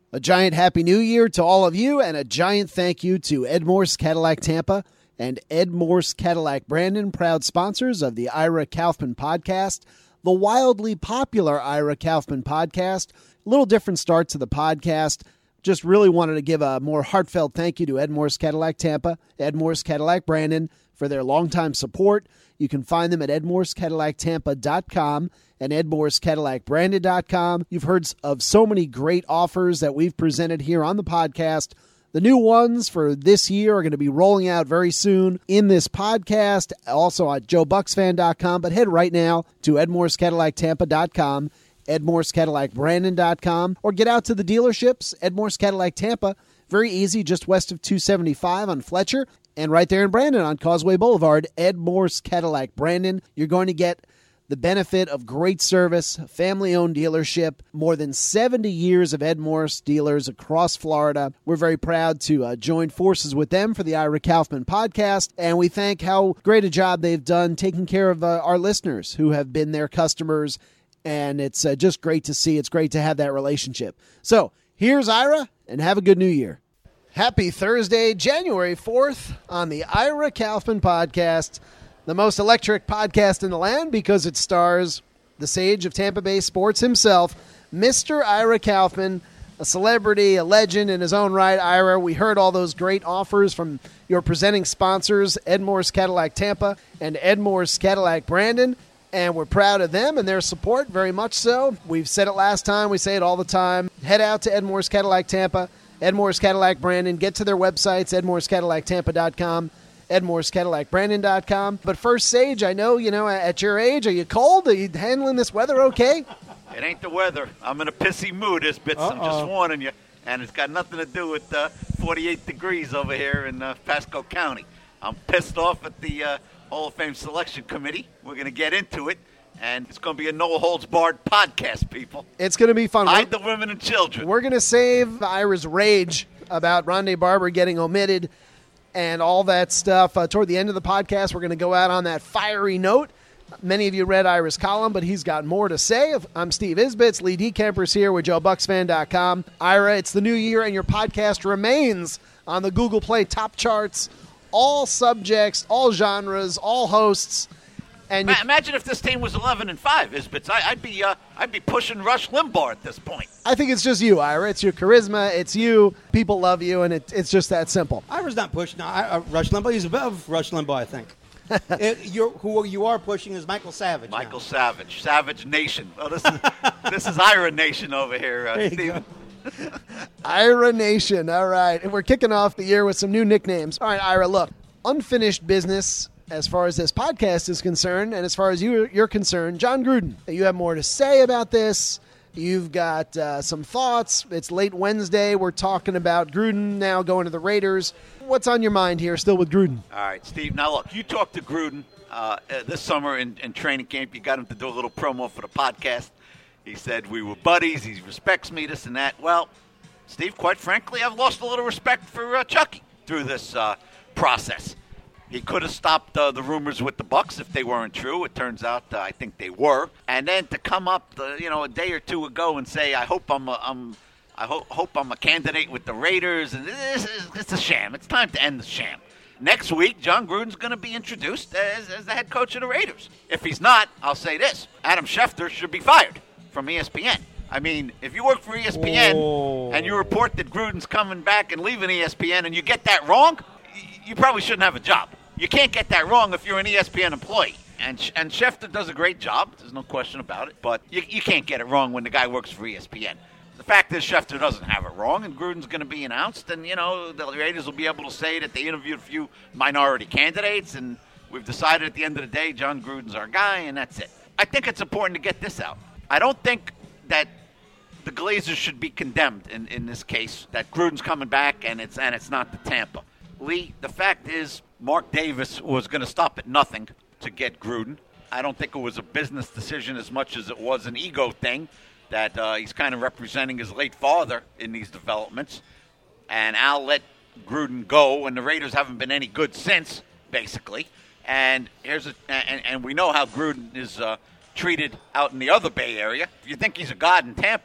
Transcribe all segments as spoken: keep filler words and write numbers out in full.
A giant happy new year to all of you, and a giant thank you to Ed Morse Cadillac Tampa and Ed Morse Cadillac Brandon, proud sponsors of the Ira Kaufman podcast, the wildly popular Ira Kaufman podcast. A little different start to the podcast. Just really wanted to give a more heartfelt thank you to Ed Morse Cadillac Tampa, Ed Morse Cadillac Brandon for their longtime support. You can find them at ed morse cadillac tampa dot com and ed morse cadillac brandon dot com. You've heard of so many great offers that we've presented here on the podcast. The new ones for this year are going to be rolling out very soon in this podcast, also at joe bucks fan dot com. But head right now to ed morse cadillac tampa dot com, ed morse cadillac brandon dot com, or get out to the dealerships. Ed Morse Cadillac Tampa, very easy, just west of two seventy-five on Fletcher. And right there in Brandon on Causeway Boulevard, Ed Morse Cadillac Brandon. You're going to get the benefit of great service, family-owned dealership, more than seventy years of Ed Morse dealers across Florida. We're very proud to uh, join forces with them for the Ira Kaufman podcast, and we thank how great a job they've done taking care of uh, our listeners who have been their customers, and it's uh, just great to see. It's great to have that relationship. So here's Ira, and have a good new year. Happy Thursday, January fourth on the Ira Kaufman podcast, the most electric podcast in the land because it stars the sage of Tampa Bay sports himself, Mister Ira Kaufman, a celebrity, a legend in his own right. Ira, we heard all those great offers from your presenting sponsors, Ed Morse Cadillac Tampa and Ed Morse Cadillac Brandon, and we're proud of them and their support, very much so. We've said it last time. We say it all the time. Head out to Ed Morse Cadillac Tampa, Ed Morse Cadillac Brandon. Get to their websites, ed morse cadillac tampa dot com, ed morse cadillac brandon dot com. But first, Sage, I know, you know, at your age, are you cold? Are you handling this weather okay? It ain't the weather. I'm in a pissy mood this bit, so I'm just warning you. And it's got nothing to do with uh, forty-eight degrees over here in uh, Pasco County. I'm pissed off at the uh, Hall of Fame Selection Committee. We're going to get into it. And it's going to be a no-holds-barred podcast, people. It's going to be fun. Hide the women and children. We're going to save Ira's rage about Rondé Barber getting omitted and all that stuff. Uh, toward the end of the podcast, we're going to go out on that fiery note. Many of you read Ira's column, but he's got more to say. I'm Steve Isbitz. Lee Decamper's here with joe bucks fan dot com. Ira, it's the new year, and your podcast remains on the Google Play top charts. All subjects, all genres, all hosts. And Ma- imagine if this team was eleven and five, Isbitz. I- I'd be uh, I'd be pushing Rush Limbaugh at this point. I think it's just you, Ira. It's your charisma. It's you. People love you, and it, it's just that simple. Ira's not pushing. No, I, uh, Rush Limbaugh. He's above Rush Limbaugh, I think. it, you're, who you are pushing is Michael Savage. Michael now. Savage. Savage Nation. Oh, this is this is Ira Nation over here, uh, there you Steven. go. Ira Nation. All right. And we're kicking off the year with some new nicknames. All right, Ira, look. Unfinished business as far as this podcast is concerned, and as far as you, you're concerned. Jon Gruden, you have more to say about this. You've got uh, some thoughts. It's late Wednesday. We're talking about Gruden now going to the Raiders. What's on your mind here still with Gruden? All right, Steve. Now, look, you talked to Gruden uh, this summer in, in training camp. You got him to do a little promo for the podcast. He said we were buddies. He respects me, this and that. Well, Steve, quite frankly, I've lost a little respect for uh, Chucky through this uh, process. He could have stopped uh, the rumors with the Bucs if they weren't true. It turns out uh, I think they were. And then to come up, uh, you know, a day or two ago and say, "I hope I'm, a, I'm I ho- hope I'm a candidate with the Raiders," and this is, it's a sham. It's time to end the sham. Next week, Jon Gruden's going to be introduced as, as the head coach of the Raiders. If he's not, I'll say this: Adam Schefter should be fired from E S P N. I mean, if you work for E S P N oh. and you report that Gruden's coming back and leaving E S P N, and you get that wrong, you probably shouldn't have a job. You can't get that wrong if you're an E S P N employee. And and Schefter does a great job. There's no question about it. But you, you can't get it wrong when the guy works for E S P N. The fact is Schefter doesn't have it wrong, and Gruden's going to be announced. And, you know, the Raiders will be able to say that they interviewed a few minority candidates, and we've decided at the end of the day Jon Gruden's our guy, and that's it. I think it's important to get this out. I don't think that the Glazers should be condemned in, in this case, that Gruden's coming back and it's and it's not the Tampa. Lee, the fact is Mark Davis was going to stop at nothing to get Gruden. I don't think it was a business decision as much as it was an ego thing, that uh, he's kind of representing his late father in these developments. And Al let Gruden go, and the Raiders haven't been any good since, basically. And here's a, and, and we know how Gruden is uh, treated out in the other Bay Area. If you think he's a god in Tampa,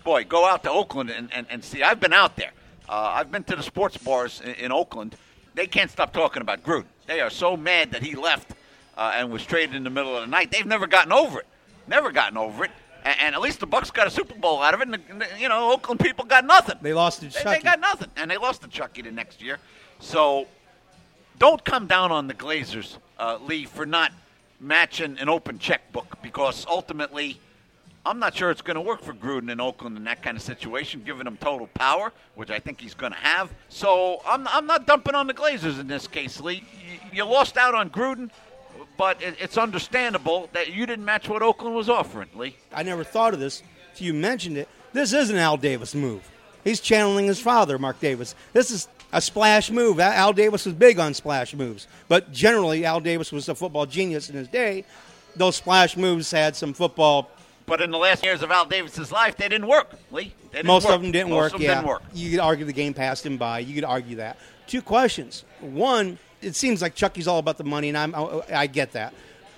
boy, go out to Oakland and, and, and see. I've been out there. Uh, I've been to the sports bars in, in Oakland. They can't stop talking about Gruden. They are so mad that he left uh, and was traded in the middle of the night. They've never gotten over it. Never gotten over it. And, and at least the Bucs got a Super Bowl out of it. And, the, you know, Oakland people got nothing. They lost to They, Chucky. they got nothing. And they lost to Chucky the next year. So don't come down on the Glazers, uh, Lee, for not matching an open checkbook, because ultimately I'm not sure it's going to work for Gruden in Oakland in that kind of situation, giving him total power, which I think he's going to have. So I'm, I'm not dumping on the Glazers in this case, Lee. You, you lost out on Gruden, but it, it's understandable that you didn't match what Oakland was offering, Lee. I never thought of this. You mentioned it. This is an Al Davis move. He's channeling his father, Mark Davis. This is a splash move. Al Davis was big on splash moves. But generally, Al Davis was a football genius in his day. Those splash moves had some football. But in the last years of Al Davis's life, they didn't work, Lee. They didn't Most work. of them didn't Most work, of them yeah. didn't work. You could argue the game passed him by. You could argue that. Two questions. One, it seems like Chucky's all about the money, and I'm, I, I get that.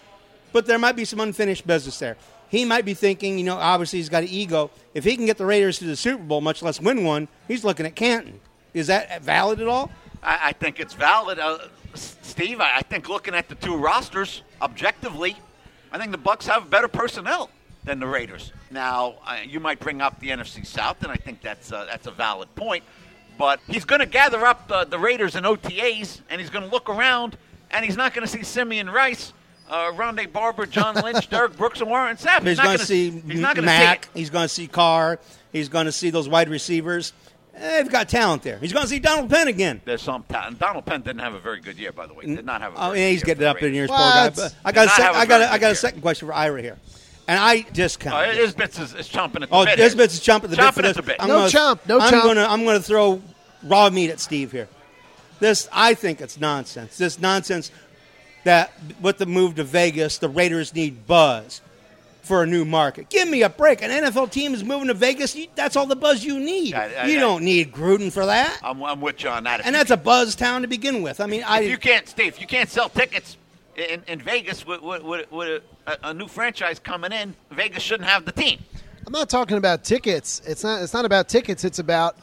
But there might be some unfinished business there. He might be thinking, you know, obviously he's got an ego. If he can get the Raiders to the Super Bowl, much less win one, he's looking at Canton. Is that valid at all? I, I think it's valid, uh, Steve. I, I think looking at the two rosters objectively, I think the Bucs have better personnel than the Raiders. Now, uh, you might bring up the N F C South, and I think that's uh, that's a valid point. But he's going to gather up the, the Raiders in O T As, and he's going to look around, and he's not going to see Simeon Rice, uh, Rondé Barber, John Lynch, Derek Brooks, and Warren Sapp. He's, He's going to to see he's not gonna Mack. see it. He's going to see Carr. He's going to see those wide receivers. Eh, they've got talent there. He's going to see Donald Penn again. There's some talent. Donald Penn didn't have a very good year, by the way. Did not have a very Oh, good yeah, he's year getting for the up in years, Raiders. poor guy. What? But I got a Did not sec- have a I got very a, I good got a year. second question for Ira here, and I discount. Uh, this. Isbitz is, is chomping at the Oh, bit. here. Isbitz is chomping at the bit Chomping for at this. the bit. I'm No gonna, chomp, no I'm chomp. Gonna, I'm going to throw raw meat at Steve here. This, I think it's nonsense. This nonsense that with the move to Vegas, the Raiders need buzz for a new market. Give me a break. An N F L team is moving to Vegas. You, that's all the buzz you need. I- I- you I- don't need Gruden for that. I'm, I'm with you on that. If And you that's a buzz town to begin with. I mean, I If you can't, Steve, if you can't sell tickets in, in Vegas with, with, with, with a, a new franchise coming in, Vegas shouldn't have the team. I'm not talking about tickets. It's not. It's not about tickets. It's about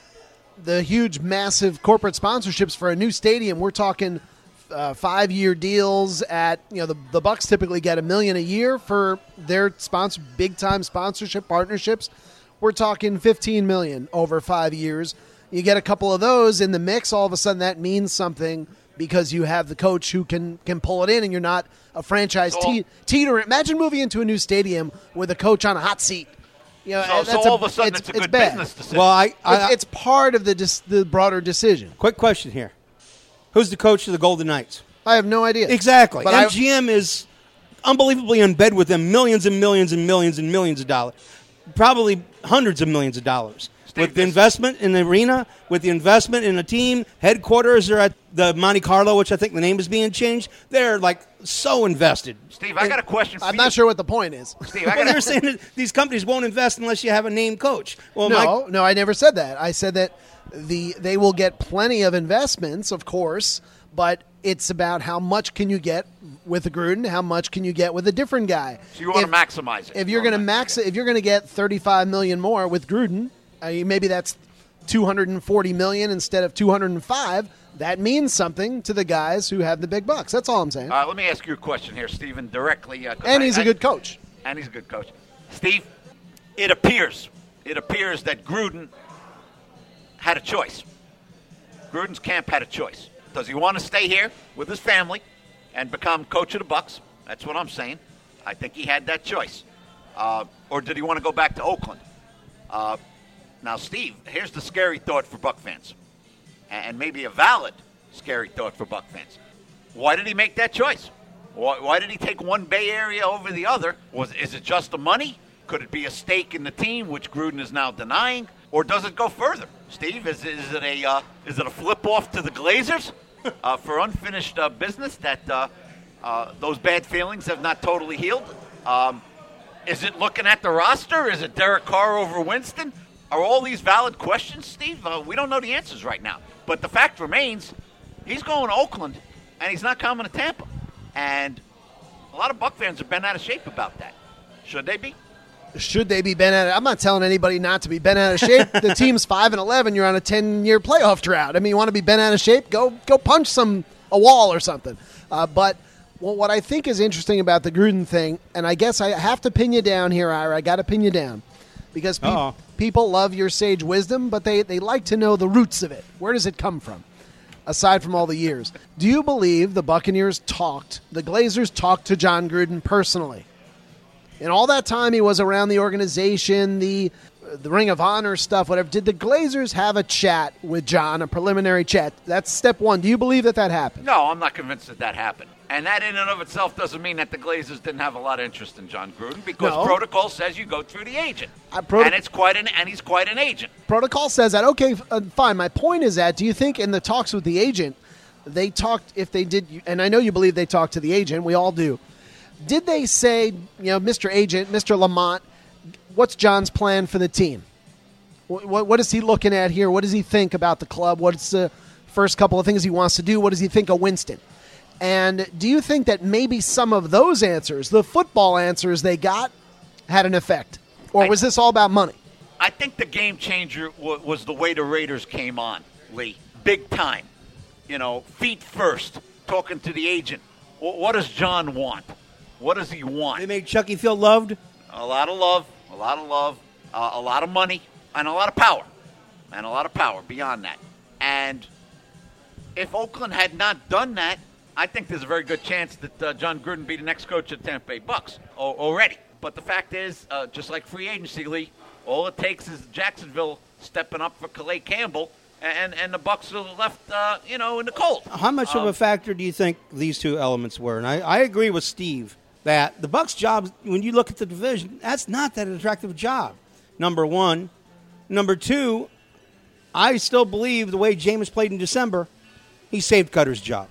the huge, massive corporate sponsorships for a new stadium. We're talking uh, five-year deals at, you know, the the Bucs typically get a million a year for their sponsor, big-time sponsorship partnerships. We're talking fifteen million over five years. You get a couple of those in the mix, all of a sudden that means something because you have the coach who can can pull it in, and you're not a franchise So- te- teeter. Imagine moving into a new stadium with a coach on a hot seat. You know, So, so that's all of a sudden it's, a good bad. business decision. well, I, I It's, it's part of the dis- the broader decision. quick question here. Who's the coach of the Golden Knights? I have no idea. Exactly. But I- M G M is unbelievably in bed with them, millions and millions and millions and millions of dollars, probably hundreds of millions of dollars. Steve, With the this- investment in the arena, with the investment in a team, headquarters are at the Monte Carlo, which I think the name is being changed. They're like so invested. Steve, I got a question for I'm you. not sure what the point is. Steve, I Well, got they're saying that these companies won't invest unless you have a named coach. Well, No, my, no, I never said that. I said that the they will get plenty of investments, of course, but it's about how much can you get with a Gruden, how much can you get with a different guy. So you want If- to maximize it. If you're You going to wanna max it, if you're going to get thirty-five million more with Gruden, I mean, maybe that's two hundred forty million instead of two hundred five. That means something to the guys who have the big bucks. That's all I'm saying. Uh, let me ask you a question here, Stephen, directly. Uh, 'cause and I- he's a I- good coach. And he's a good coach. Steve, it appears, it appears that Gruden had a choice. Gruden's camp had a choice. Does he want to stay here with his family and become coach of the Bucs? That's what I'm saying. I think he had that choice. Uh, or did he want to go back to Oakland? Uh, now, Steve, here's the scary thought for Buck fans, and maybe a valid scary thought for Buck fans. Why did he make that choice? Why, why did he take one Bay Area over the other? Was is it just the money? Could it be a stake in the team, which Gruden is now denying, or does it go further? Steve, is, is it a uh, is it a flip off to the Glazers uh, for unfinished uh, business that uh, uh, those bad feelings have not totally healed? Um, is it looking at the roster? Is it Derek Carr over Winston? Are all these valid questions, Steve? Uh, we don't know the answers right now. But the fact remains, he's going to Oakland, and he's not coming to Tampa. And a lot of Buck fans are bent out of shape about that. Should they be? Should they be bent out of, I'm not telling anybody not to be bent out of shape. The team's five and eleven. You're on a ten-year playoff drought. I mean, you want to be bent out of shape? Go go punch some a wall or something. Uh, but well, what I think is interesting about the Gruden thing, and I guess I have to pin you down here, Ira. I got to pin you down because pe- people love your sage wisdom, but they, they like to know the roots of it. Where does it come from? Aside from all the years, do you believe the Buccaneers talked, the Glazers talked to John Gruden personally? In all that time he was around the organization, the the Ring of Honor stuff, whatever, did the Glazers have a chat with John, a preliminary chat? That's step one. Do you believe that that happened? No, I'm not convinced that that happened. And that in and of itself doesn't mean that the Glazers didn't have a lot of interest in John Gruden because No. protocol says you go through the agent. Uh, proto- and it's quite an and he's quite an agent. Protocol says that. Okay, f- uh, fine. My point is that, do you think in the talks with the agent, they talked, if they did, and I know you believe they talked to the agent, we all do. Did they say, you know, Mister Agent, Mister Lamont, what's John's plan for the team? What, what, what is he looking at here? What does he think about the club? What's the first couple of things he wants to do? What does he think of Winston? And do you think that maybe some of those answers, the football answers they got, had an effect? Or I- was this all about money? I think the game changer w- was the way the Raiders came on, Lee. Big time. You know, feet first, talking to the agent. W- what does John want? What does he want? They made Chucky feel loved. A lot of love, a lot of love, uh, a lot of money, and a lot of power. And a lot of power beyond that. And if Oakland had not done that, I think there's a very good chance that uh, John Gruden be the next coach of the Tampa Bay Bucks o- already. But the fact is, uh, just like free agency, Lee, all it takes is Jacksonville stepping up for Calais Campbell, and, and the Bucks are left, uh, you know, in the cold. How much of Um, a factor do you think these two elements were? And I, I agree with Steve that the Bucks' job, when you look at the division, that's not that attractive job, number one. Number two, I still believe the way Jameis played in December, he saved Cutter's job.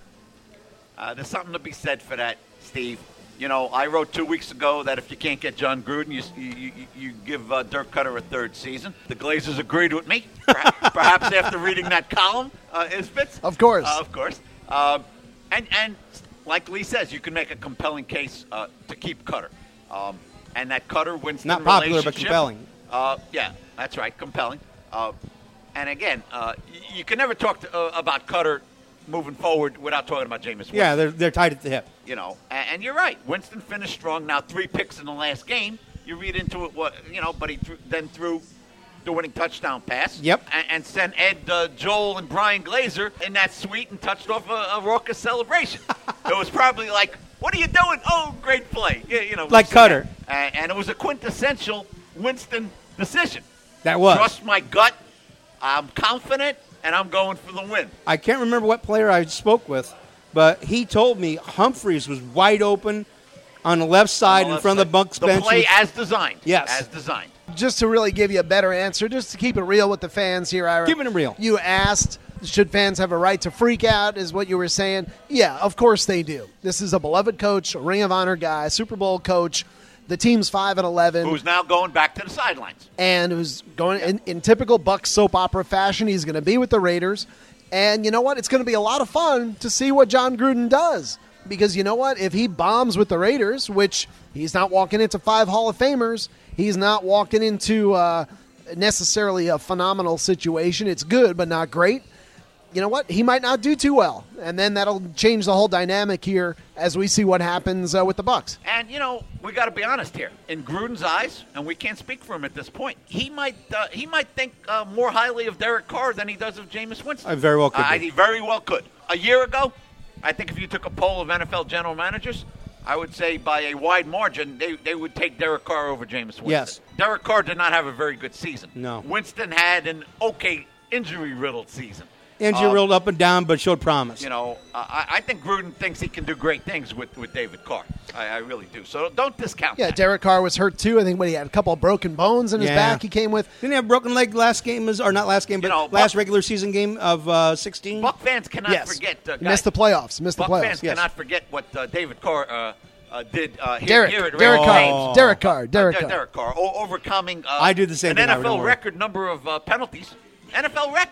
Uh, there's something to be said for that, Steve. You know, I wrote two weeks ago that if you can't get John Gruden, you you, you, you give uh, Dirk Cutter a third season. The Glazers agreed with me, perhaps, perhaps after reading that column, uh, Isbitz. Of course. Uh, of course. Um, and, and like Lee says, you can make a compelling case uh, to keep Cutter. Um, and that Cutter-Winston Not popular, but relationship, compelling. Uh, yeah, that's right, compelling. Uh, and again, uh, you, you can never talk to, uh, about Cutter moving forward without talking about Jameis Winston. Yeah, they're, they're tied at the hip. You know, and, and you're right. Winston finished strong. Now three picks in the last game. You read into it, what you know, but he threw, then threw the winning touchdown pass. Yep. And, and sent Ed, uh, Joel, and Brian Glazer in that suite and touched off a, a raucous celebration. It was probably like, "What are you doing? Oh, great play!" You, you know, Like Cutter. And, and it was a quintessential Winston decision. That was. Trust my gut. I'm confident, and I'm going for the win. I can't remember what player I spoke with, but he told me Humphreys was wide open on the left side On the in left front of side. the Bucks The bench. play with- as designed. Yes. As designed. Just to really give you a better answer, just to keep it real with the fans here, Ira. Keeping it real. You asked, should fans have a right to freak out, is what you were saying. Yeah, of course they do. This is a beloved coach, a Ring of Honor guy, Super Bowl coach. The team's five and eleven. Who's now going back to the sidelines. and who's going in, in typical Buck soap opera fashion. He's going to be with the Raiders. And you know what? It's going to be a lot of fun to see what John Gruden does. Because you know what? If he bombs with the Raiders, which he's not walking into five Hall of Famers, he's not walking into uh, necessarily a phenomenal situation. It's good, but not great. You know what? He might not do too well. And then that'll change the whole dynamic here as we see what happens uh, with the Bucks. And, you know, we got to be honest here. In Gruden's eyes, and we can't speak for him at this point, he might uh, he might think uh, more highly of Derek Carr than he does of Jameis Winston. I very well could Uh, be. he very well could. A year ago, I think if you took a poll of N F L general managers, I would say by a wide margin, they, they would take Derek Carr over Jameis Winston. Yes. Derek Carr did not have a very good season. No. Winston had an okay injury-riddled season. Injury Um, rolled up and down, but showed promise. You know, I, I think Gruden thinks he can do great things with, with David Carr. I, I really do. So don't discount Yeah, that. Derek Carr was hurt too. I think when he had a couple of broken bones in his Yeah. back, he came with. Didn't he have a broken leg last game, or not last game, but You know, last Buck- regular season game of uh, sixteen? Buck fans cannot Yes. forget. Uh, Missed the guys, playoffs. Missed the Buck playoffs. fans yes. cannot forget what uh, David Carr uh, uh, did uh, here, Derek, here at Derek Raymond Carr, James. Derek Carr, Derek Uh, Carr. Derek Carr, o- overcoming uh, I do the same an thing, N Howard, F L don't worry. record number of uh, penalties. N F L record.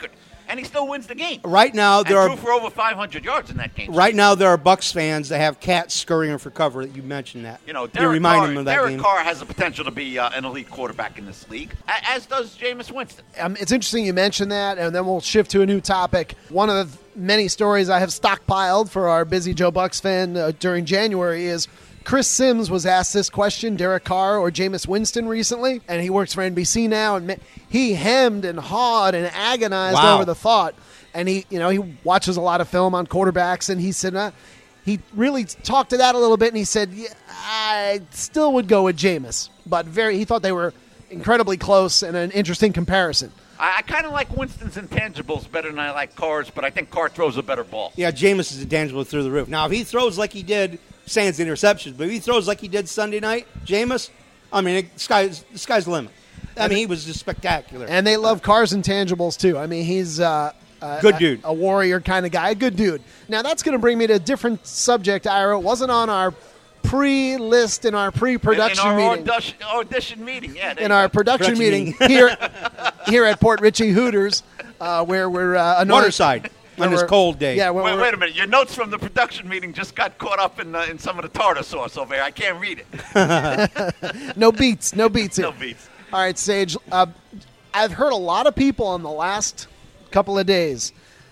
and he still wins the game. Right now, there and are threw for over five hundred yards in that game. right now there are Bucks fans that have cats scurrying for cover. That you mentioned that. You know, you Derek, remind Carr, them of that Derek game. Carr has the potential to be uh, an elite quarterback in this league, a- as does Jameis Winston. Um, it's interesting you mentioned that, and then we'll shift to a new topic. One of the many stories I have stockpiled for our busy Joe Bucks fan uh, during January is Chris Sims was asked this question, Derek Carr or Jameis Winston recently, and he works for N B C now, and he hemmed and hawed and agonized Wow. over the thought. And he, you know, he watches a lot of film on quarterbacks, and he said, uh, he really talked to that a little bit, and he said, yeah, I still would go with Jameis, but very, he thought they were incredibly close and an interesting comparison. I, I kind of like Winston's intangibles better than I like Carr's, but I think Carr throws a better ball. Yeah, Jameis is intangible through the roof. Now, if he throws like he did, sans interceptions, but if he throws like he did Sunday night, Jameis, I mean, it, sky's, the sky's the limit. I mean, he was just spectacular. And they love Carr's intangibles, too. I mean, he's uh, uh, Good a- dude. A, warrior kind of guy, a good dude. Now, that's going to bring me to a different subject, Ira. It wasn't on our pre-list in our pre-production in our meeting. audition, audition meeting, yeah. there in you our go. production, Production meeting, meeting. here here at Port Richey Hooters, uh, where we're uh, annoyed- Waterside where on this we're- cold day. Yeah, where Wait, we're- wait a minute. Your notes from the production meeting just got caught up in, uh, in some of the tartar sauce over here. I can't read it. no beats, no beats here. No beats. All right, Sage. Uh, I've heard a lot of people in the last couple of days,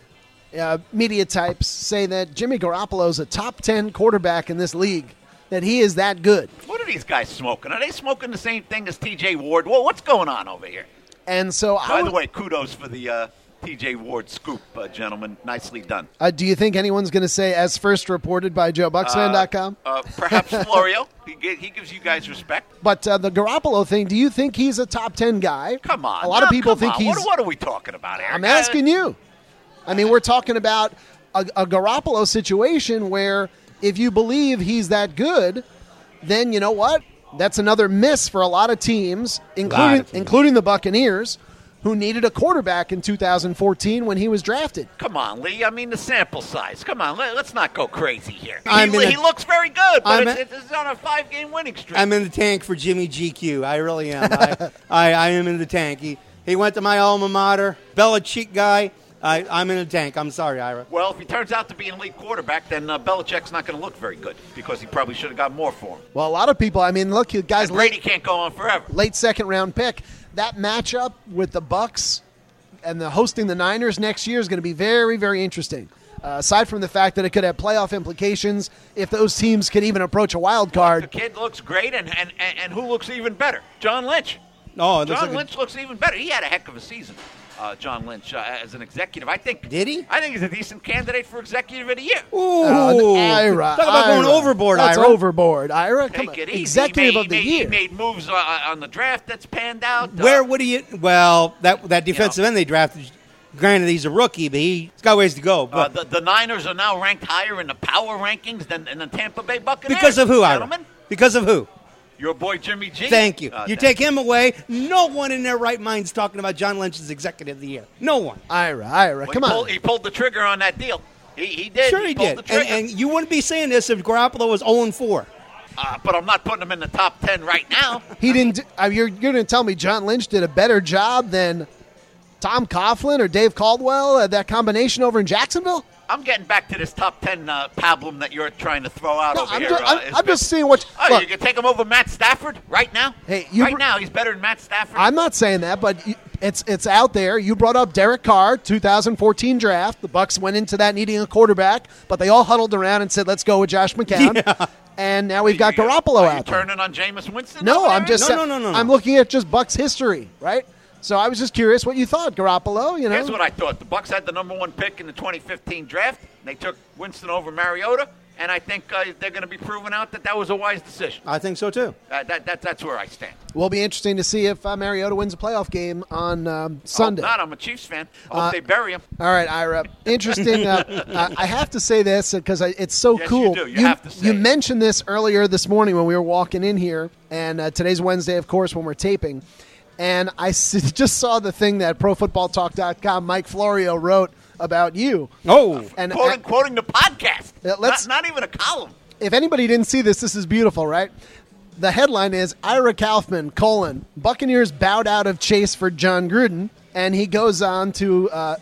uh, media types, say that Jimmy Garoppolo is a top ten quarterback in this league. That he is that good. What are these guys smoking? Are they smoking the same thing as T J Ward? Well, what's going on over here? And so, By I the would- way, kudos for the uh, T J Ward scoop, uh, gentlemen. Nicely done. uh, do you think anyone's going to say, as first reported by Joe Bucks Fan dot com? Uh, perhaps Florio. He, gi- he gives you guys respect. But uh, the Garoppolo thing, do you think he's a top ten guy? Come on. A lot now, of people come think on. he's. What, what are we talking about, Eric? I'm asking you. I mean, we're talking about a, a Garoppolo situation where if you believe he's that good, then you know what? That's another miss for a lot of teams, including of teams. including the Buccaneers, who needed a quarterback in two thousand fourteen when he was drafted. Come on, Lee. I mean, the sample size. Come on. Let, let's not go crazy here. I'm he, in a- he looks very good, but I'm it's, in- it's on a five-game winning streak. I'm in the tank for Jimmy G Q. I really am. I, I, I am in the tank. He, he went to my alma mater. Belichick guy. I, I'm in the tank. I'm sorry, Ira. Well, if he turns out to be an elite quarterback, then uh, Belichick's not going to look very good because he probably should have got more for him. Well, a lot of people. I mean, look, you guys, And Brady late can't go on forever. late second round pick. That matchup with the Bucks and the hosting the Niners next year is going to be very, very interesting. Uh, aside from the fact that it could have playoff implications if those teams could even approach a wild The card. kid looks great, and, and, and, and who looks even better? John Lynch. Oh, it looks John like a- Lynch looks even better. He had a heck of a season, uh, John Lynch, uh, as an executive. I think. Did he? I think he's a decent candidate for executive of the year. Ooh, Uh, Ira, talk about going Ira. overboard, That's Ira. overboard, Ira. Come Take on. it easy. Executive he made, of the he made, year. He made moves uh, on the draft that's panned out. Uh, Where would he? Well, that that defensive know. end they drafted. Granted, he's a rookie, but he's got ways to go. Uh, But the, the Niners are now ranked higher in the power rankings than, than the Tampa Bay Buccaneers. because of who, Ira? Gentlemen, Because of who? your boy Jimmy G. Thank you. Uh, you thank take him away. No one in their right mind's talking about John Lynch as executive of the year. No one. Ira, Ira, Well, come he on. Pulled, he pulled the trigger on that deal. He, he did. Sure, he, pulled did. The trigger. And, and you wouldn't be saying this if Garoppolo was oh and four. uh, but I'm not putting him in the top ten right now. He didn't. do- Uh, you're you're going to tell me John Lynch did a better job than Tom Coughlin or Dave Caldwell? Uh, that combination over in Jacksonville? I'm getting back to this top ten uh, pablum that you're trying to throw out No, over I'm, here. ju- uh, I'm, is I'm bit- just seeing what. Oh, look, you can take him over Matt Stafford right now? Hey, you right br- now, he's better than Matt Stafford. I'm not saying that, but y- it's it's out there. You brought up Derek Carr, two thousand fourteen draft. The Bucks went into that needing a quarterback, but they all huddled around and said, "Let's go with Josh McCown." And now we've got You- Garoppolo are out you there. turning on Jameis Winston? No, over I'm there? just No, sa- no, no, no, no. I'm looking at just Bucks history, right? So I was just curious what you thought, Garoppolo. You know, Here's what I thought. The Bucks had the number one pick in the twenty fifteen draft. They took Winston over Mariota, and I think uh, they're going to be proving out that that was a wise decision. I think so, too. Uh, that, that, that's where I stand. will be interesting to see if uh, Mariota wins a playoff game on um, Sunday. Hope not. I'm a Chiefs fan. Hope Uh, they bury him. All right, Ira. Interesting. Uh, uh, I have to say this because it's so Yes, you cool. do. You have to say you it. mentioned this earlier this morning when we were walking in here, and uh, today's Wednesday, of course, when we're taping. And I s- just saw the thing that Pro Football Talk dot com Mike Florio wrote about you. Oh. And Quoting, uh, quoting the podcast. Yeah, let's- not, not even a column. if anybody didn't see this, this is beautiful, right? The headline is Ira Kaufman, colon, Buccaneers bowed out of chase for John Gruden. And he goes on to uh,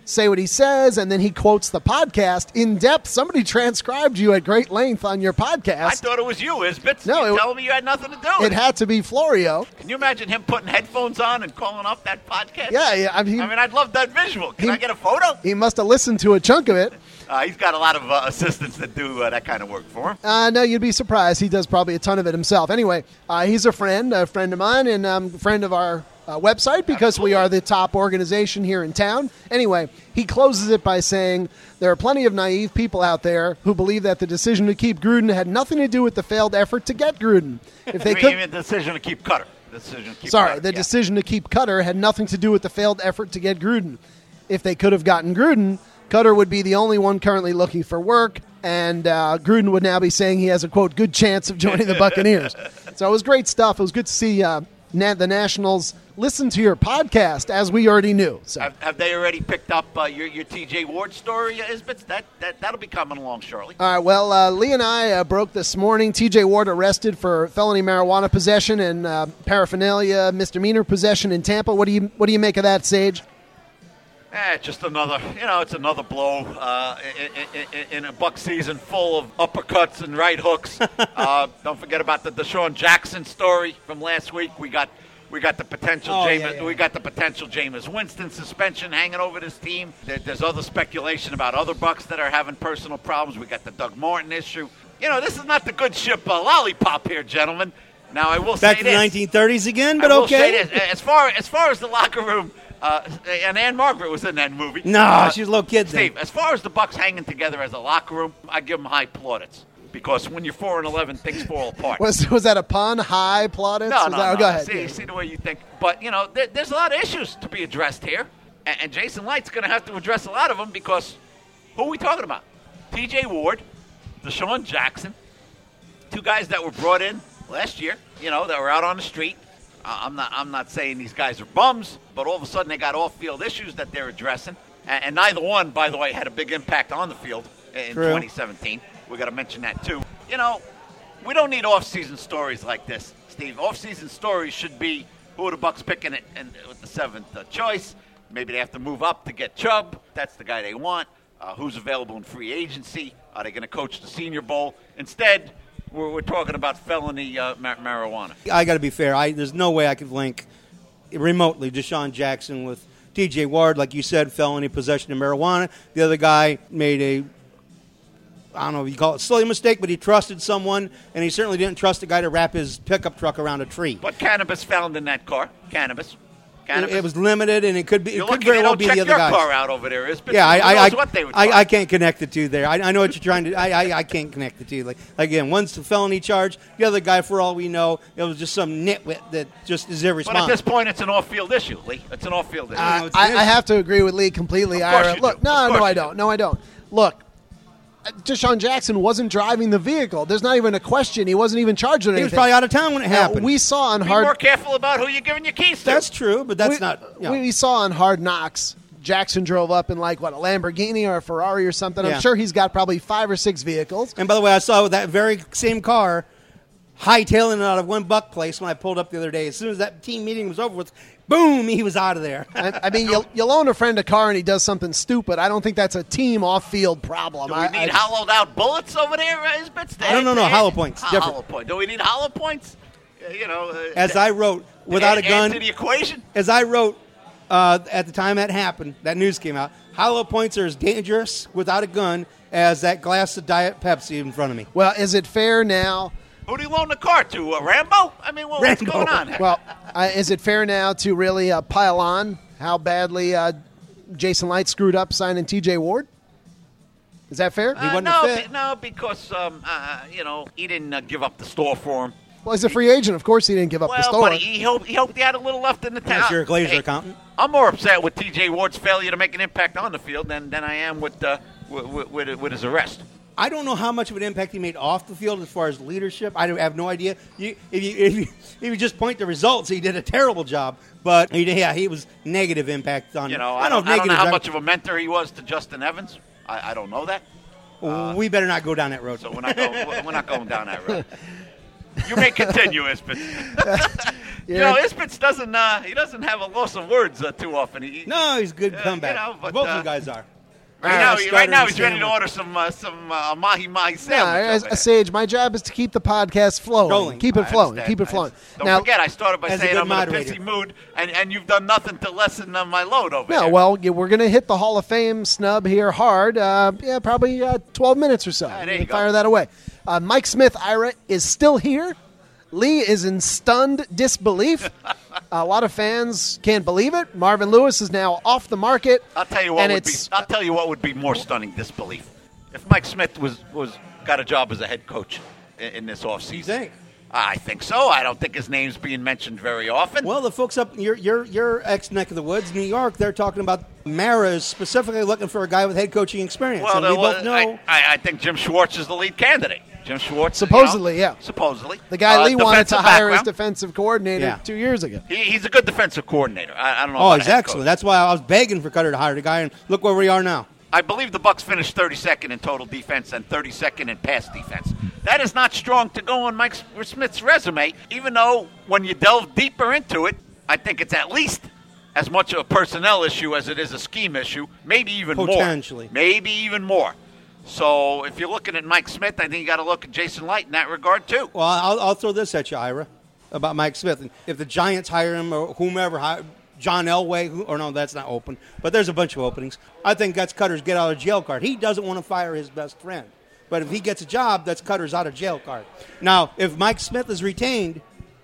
say what he says, and then he quotes the podcast in depth. Somebody transcribed you at great length on your podcast. I thought it was you, Isbitz. No, You're it- telling me you had nothing to do with It had to be Florio. Can you imagine him putting headphones on and calling up that podcast? Yeah, yeah. I mean, I mean, I'd love that visual. Can he- I get a photo? he must have listened to a chunk of it. Uh, he's got a lot of uh, assistants that do uh, that kind of work for him. Uh, no, you'd be surprised. He does probably a ton of it himself. Anyway, uh, he's a friend, a friend of mine, and um, a friend of our uh, website because we are the top organization here in town. Anyway, he closes it by saying, there are plenty of naive people out there who believe that the decision to keep Gruden had nothing to do with the failed effort to get Gruden. If they I mean, could, even the decision to keep Cutter. The decision to keep sorry, Cutter, the yeah. decision to keep Cutter had nothing to do with the failed effort to get Gruden. If they could have gotten Gruden, Cutter would be the only one currently looking for work, and uh, Gruden would now be saying he has a, quote, good chance of joining the Buccaneers. So it was great stuff. It was good to see uh, Na- the Nationals listen to your podcast, as we already knew. So Have, have they already picked up uh, your, your T J Ward story, uh, Isbitz? That, that, that'll be coming along shortly. All right, well, uh, Lee and I uh, broke this morning. T J Ward arrested for felony marijuana possession and uh, paraphernalia misdemeanor possession in Tampa. What do you what do you make of that, Sage? Eh, just another, you know, it's another blow uh, in, in, in a Buck season full of uppercuts and right hooks. uh, don't forget about the Deshaun Jackson story from last week. We got we got the potential Oh, Jameis, yeah, yeah. we got the potential Jameis Winston suspension hanging over this team. There, there's other speculation about other Bucks that are having personal problems. We got the Doug Martin issue. You know, this is not the good ship uh, lollipop here, gentlemen. Now I will Back say to the this. nineteen thirties again, but I will okay. say this. As far as far as the locker room. Uh, and Ann Margaret was in that movie. No, uh, she was a little kid then. Steve, as far as the Bucks hanging together as a locker room, I give them high plaudits because when you're four and eleven, things fall apart. Was was that a pun? High plaudits? no, Was no, that, oh, no. Go ahead. See, Yeah. see the way you think. But you know, there, there's a lot of issues to be addressed here, and, and Jason Light's going to have to address a lot of them because who are we talking about? T J Ward, Deshaun Jackson, two guys that were brought in last year. You know, that were out on the street. Uh, I'm not. I'm not saying these guys are bums, but all of a sudden they got off-field issues that they're addressing, and, and neither one, by the way, had a big impact on the field in True. twenty seventeen. We got to mention that too. You know, we don't need off-season stories like this, Steve. Off-season stories should be who are the Bucks picking it and with the seventh uh, choice. Maybe they have to move up to get Chubb. That's the guy they want. Uh, who's available in free agency? Are they going to coach the Senior Bowl? Instead, we're, we're talking about felony uh, mar- marijuana. I got to be fair. I there's no way I could link remotely Deshaun Jackson with T J Ward, like you said, felony possession of marijuana. The other guy made a, I don't know if you call it silly mistake, but he trusted someone, and he certainly didn't trust a guy to wrap his pickup truck around a tree. But cannabis found in that car. Cannabis. It, Cannabis. it was limited, and it could be. It You're could lucky very they well don't be check the other your guys. car out over there. Is Yeah, I, who I, knows I, what they would I, find. I can't connect the two there. I, I know what you're trying to. I, I, I can't connect the two. Like again, one's a felony charge. The other guy, for all we know, it was just some nitwit that just is But irresponsible. at this point, it's an off-field issue, Lee. It's an off-field issue. Uh, I, it's I, an I issue. have to agree with Lee completely. Of course Ira. you Look, do. no, Of no, course I you don't. No, I don't. Look, uh, Deshaun Jackson wasn't driving the vehicle. There's not even a question. He wasn't even charged with he anything. was probably out of town when it Now, happened. we saw on Be hard. more careful about who you're giving your keys to. That's true, but that's we, not. You know. We saw on Hard Knocks. Jackson drove up in like what a Lamborghini or a Ferrari or something. Yeah. I'm sure he's got probably five or six vehicles. And by the way, I saw that very same car hightailing it out of one Buck place when I pulled up the other day. As soon as that team meeting was over with, boom, he was out of there. I, I mean, you'll, you'll loan a friend a car and he does something stupid. I don't think that's a team off-field problem. Do we I, need I, hollowed-out bullets over there, Isbits? No, no, no, hollow points. Ho- Different. Hollow point. Do we need hollow points? Uh, You know, uh, As I wrote, without a add- gun, add to the equation. as I wrote uh, at the time that happened, that news came out, hollow points are as dangerous without a gun as that glass of Diet Pepsi in front of me. well, is it fair now? Who do you loan the car to? Uh, Rambo? I mean, what, what's Rambo. going on? Well, uh, is it fair now to really uh, pile on how badly uh, Jason Light screwed up signing T J Ward? Is that fair? Uh, wasn't no, a fit. be- no, because um, uh, you know he didn't uh, give up the store for him. Well, he's a free agent. Of course, he didn't give up the Well, store. but he, he hoped he hoped he had a little left in the tank. Unless you're a Glazer accountant. I'm more upset with T J Ward's failure to make an impact on the field than, than I am with, uh, with, with with his arrest. I don't know how much of an impact he made off the field as far as leadership. I don't- have no idea. You, if, you, if, you, if you just point to results, he did a terrible job. But he, yeah, he was negative impact on. You know, I I don't, know, I don't know how negative- much of a mentor he was to Justin Evans. I, I don't know that. we better not go down that road. So we're not going. We're not going down that road. You may continue, Isbit. You know, Isbitz doesn't uh, he doesn't have a loss of words uh, too often. He, No, he's a good uh, comeback. You know, but, Both uh, of you guys are. Right now, Starter right now and he's ready to sandwich. order some uh, some uh, mahi mahi Yeah, sandwich. as over a there. Sage, my job is to keep the podcast flowing. Rolling. Keep it I flowing. understand. Keep it I flowing. understand. Don't Now, forget, I started by As a saying good I'm in a moderator. pissy mood, and, and you've done nothing to lessen uh, my load over no, there. well, yeah, we're going to hit the Hall of Fame snub here hard. Uh, yeah, probably uh, twelve minutes or so. Ah, there We'll you go. Fire that away. Uh, Mike Smith, Ira, is still here. Lee is in stunned disbelief. A lot of fans can't believe it. Marvin Lewis is now off the market. I'll tell you what and would be. it's, I'll tell you what would be more stunning disbelief if Mike Smith was was got a job as a head coach in, in this offseason. You think? I think so. I don't think his name's being mentioned very often. Well, the folks up your your your ex neck of the woods, New York, they're talking about Mara is specifically looking for a guy with head coaching experience. Well, and we there both was- know. I, I, I think Jim Schwartz is the lead candidate. Jim Schwartz, Supposedly, you know, yeah. supposedly the guy Uh, Lee wanted to defensive hire as background. defensive coordinator Yeah. two years ago. He, he's a good defensive coordinator. I, I don't know. Oh, about he's a head excellent. coach. That's why I was begging for Cutter to hire the guy, and look where we are now. I believe the Bucks finished thirty-second in total defense and thirty-second in pass defense. That is not strong to go on Mike Smith's resume, even though when you delve deeper into it, I think it's at least as much of a personnel issue as it is a scheme issue, maybe even Potentially. more. Maybe even more. So if you're looking at Mike Smith, I think you got to look at Jason Light in that regard, too. Well, I'll, I'll throw this at you, Ira, about Mike Smith. And if the Giants hire him or whomever, hire, John Elway, who, or no, that's not open, but there's a bunch of openings. I think that's Cutter's get out of jail card. He doesn't want to fire his best friend. But if he gets a job, that's Cutter's out of jail card. Now, if Mike Smith is retained,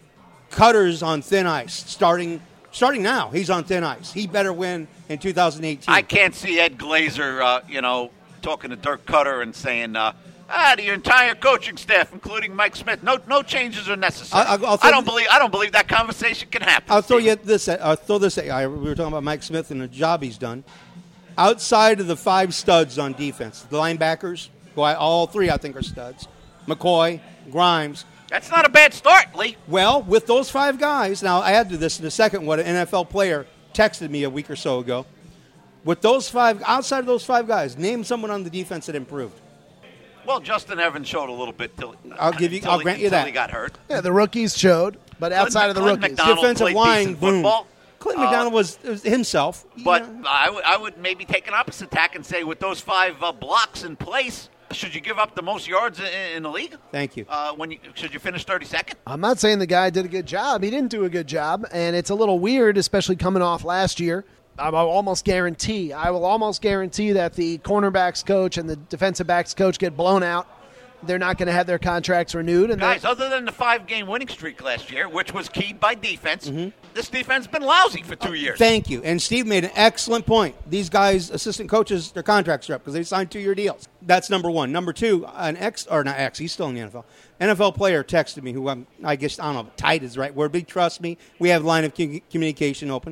Cutter's on thin ice. Starting starting now, he's on thin ice. He better win in two thousand eighteen. I can't see Ed Glazer, uh, you know, talking to Dirk Cutter and saying, uh, ah, the entire coaching staff, including Mike Smith, no, no changes are necessary. I- I'll- I'll I throw don't the- believe, I don't believe that conversation can happen. I'll throw Steve. you this. I'll throw this at you. Ira. We were talking about Mike Smith and the job he's done. Outside of the five studs on defense, the linebackers, who I, all three I think are studs, McCoy, Grimes. That's not a bad start, Lee. Well, with those five guys, now I add to this in a second what an N F L player texted me a week or so ago. With those five, outside of those five guys, name someone on the defense that improved. Well, Justin Evans showed a little bit till I'll give you- until I'll he- grant you until that. he got hurt. Yeah, the rookies showed, but outside of the Clint rookies. McDonald Defensive played line, decent boom. football. Clint Uh, McDonald was, was himself. But You know, I would, I would maybe take an opposite tack and say, with those five uh, blocks in place, should you give up the most yards in, in the league? Thank you. Uh, when you, should you finish thirty-second? I'm not saying the guy did a good job. He didn't do a good job, and it's a little weird, especially coming off last year. I will almost guarantee, I will almost guarantee that the cornerbacks coach and the defensive backs coach get blown out. They're not going to have their contracts renewed. And Guys, they're- other than the five-game winning streak last year, which was keyed by defense, Mm-hmm. this defense has been lousy for two years. Thank you. And Steve made an excellent point. These guys, assistant coaches, their contracts are up because they signed two-year deals. That's number one. Number two, an ex, or not ex, he's still in the N F L. N F L player texted me who I'm, I guess, I don't know, tight is the right word, but he trusts me. We have line of cu- communication open.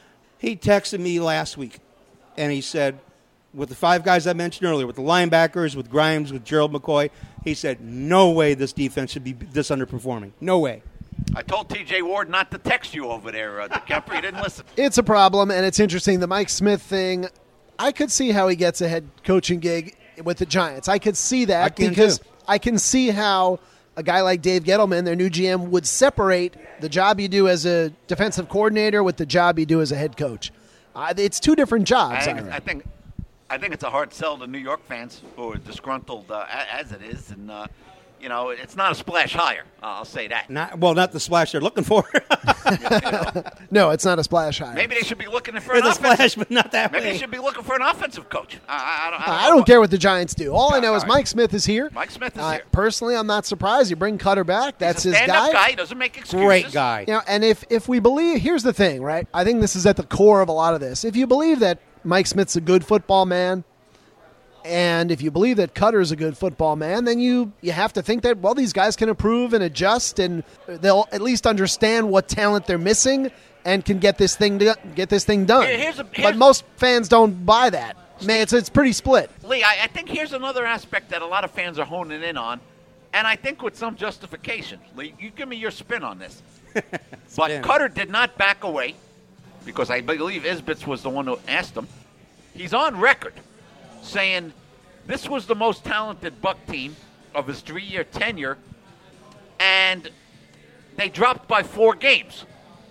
He texted me last week, and he said, with the five guys I mentioned earlier, with the linebackers, with Grimes, with Gerald McCoy, he said, no way this defense should be this underperforming. No way. I told T J Ward not to text you over there, uh, DeKemper. He didn't listen. it's a problem, and it's interesting. The Mike Smith thing, I could see how he gets a head coaching gig with the Giants. I could see that I can because too. I can see how a guy like Dave Gettleman, their new G M, would separate the job you do as a defensive coordinator with the job you do as a head coach. Uh, it's two different jobs. I, Ira. I think I think it's a hard sell to New York fans who are disgruntled uh, a- as it is. And, uh, you know, it's not a splash hire. Uh, I'll say that. Not well, not the splash they're looking for. No, it's not a splash hire. Maybe they should be looking for an There's a offensive. splash, but not that Maybe way. they should be looking for an offensive coach. I, I, I don't, I don't, I know don't what- care what the Giants do. All I know is all right. Mike Smith is here. Mike Smith is Uh, here. Personally, I'm not surprised. You bring Cutter back. That's He's a his stand-up guy. guy. He doesn't make excuses. Great guy. You know, and if if we believe, here's the thing, right? I think this is at the core of a lot of this. If you believe that Mike Smith's a good football man, and if you believe that Cutter's a good football man, then you you have to think that, well, these guys can improve and adjust, and they'll at least understand what talent they're missing and can get this thing to, get this thing done. Here- here's a- but here's- most fans don't buy that. Man, it's it's pretty split. Lee, I, I think here's another aspect that a lot of fans are honing in on, and I think with some justification. Lee, you give me your spin on this. But Spin. Cutter did not back away because I believe Isbitz was the one who asked him. He's on record saying this was the most talented Buck team of his three-year tenure, and they dropped by four games.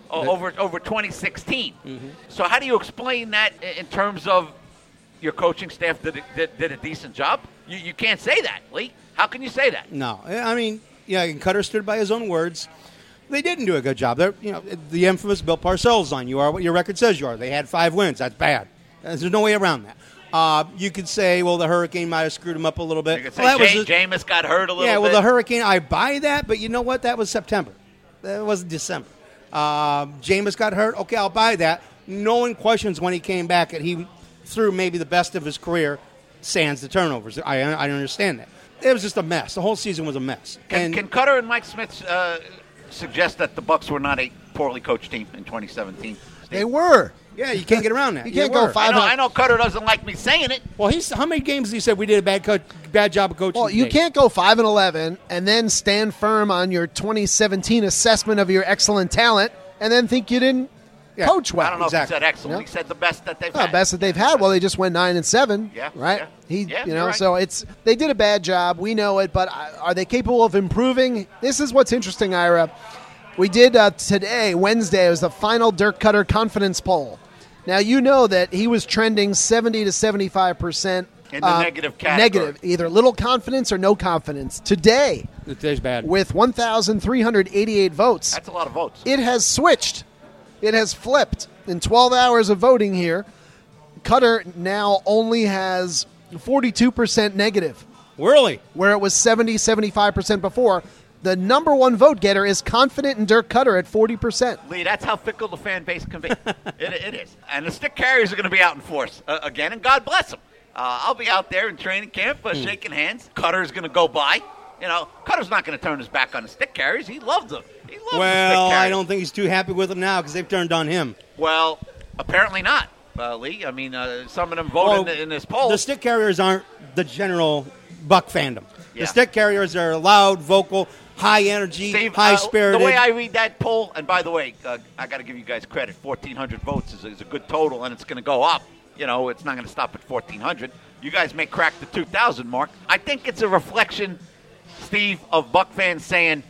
o- But- over over twenty sixteen. Mm-hmm. So how do you explain that i- in terms of your coaching staff did, a- did, did a decent job? You, you can't say that, Lee. How can you say that? No, I mean, yeah, and Cutter stood by his own words. They didn't do a good job. They're, you know, the infamous Bill Parcells line. You are what your record says you are. They had five wins. That's bad. There's no way around that. Uh, you could say, well, the Hurricane might have screwed them up a little bit. You could say well, that Jam- was a- Jameis got hurt a little yeah, bit. well, the Hurricane, I buy that, but you know what? That was September. That wasn't December. Um, Jameis got hurt. Okay, I'll buy that. No one questions when he came back that he threw maybe the best of his career, sans the turnovers. I, I understand that. It was just a mess. The whole season was a mess. Can, and can Cutter and Mike Smith uh, suggest that the Bucs were not a poorly coached team in twenty seventeen? They were. yeah, you can't get around that. You can't They go were. five- I know, I know Cutter doesn't like me saying it. Well, he's how many games he said we did a bad co- bad job of coaching? Well, you today? can't go five and eleven and then stand firm on your twenty seventeen assessment of your excellent talent and then think you didn't Yeah. coach well. I don't know Exactly. if he said excellent. Yeah. He said the best that they've Well, had. best that they've had. Well, they just went nine and seven. Yeah, right. yeah. He, Yeah, you you're know, right. so it's they did a bad job. We know it, but are they capable of improving? This is what's interesting, Ira. We did uh, today, Wednesday. It was the final Dirk Cutter confidence poll. Now you know that he was trending seventy to seventy-five percent In the negative category. Negative, either little confidence or no confidence. Today, Today's bad. with one thousand three hundred eighty-eight votes, That's a lot of votes. it has switched. It has flipped. In twelve hours of voting here, Cutter now only has forty-two percent negative, Really? where it was seventy, seventy-five percent before. The number one vote getter is confident in Dirk Cutter at forty percent. Lee, that's how fickle the fan base can be. it, it is. And the stick carriers are going to be out in force uh, again, and God bless them. Uh, I'll be out there in training camp uh, shaking hands. Cutter's going to go by. You know, Cutter's not going to turn his back on the stick carriers. He loves them. He loves the stick Well, carriers. I don't think he's too happy with them now because they've turned on him. Well, apparently not, uh, Lee. I mean, uh, some of them voted Well, in, in this poll. The stick carriers aren't the general Buck fandom. Yeah. The stick carriers are loud, vocal, high energy, Steve, high uh, spirited. the way I read that poll, and by the way, uh, I got to give you guys credit. fourteen hundred votes is, is a good total, and it's going to go up. You know, it's not going to stop at fourteen hundred. You guys may crack the two thousand mark. I think it's a reflection, Steve, of Buck fans saying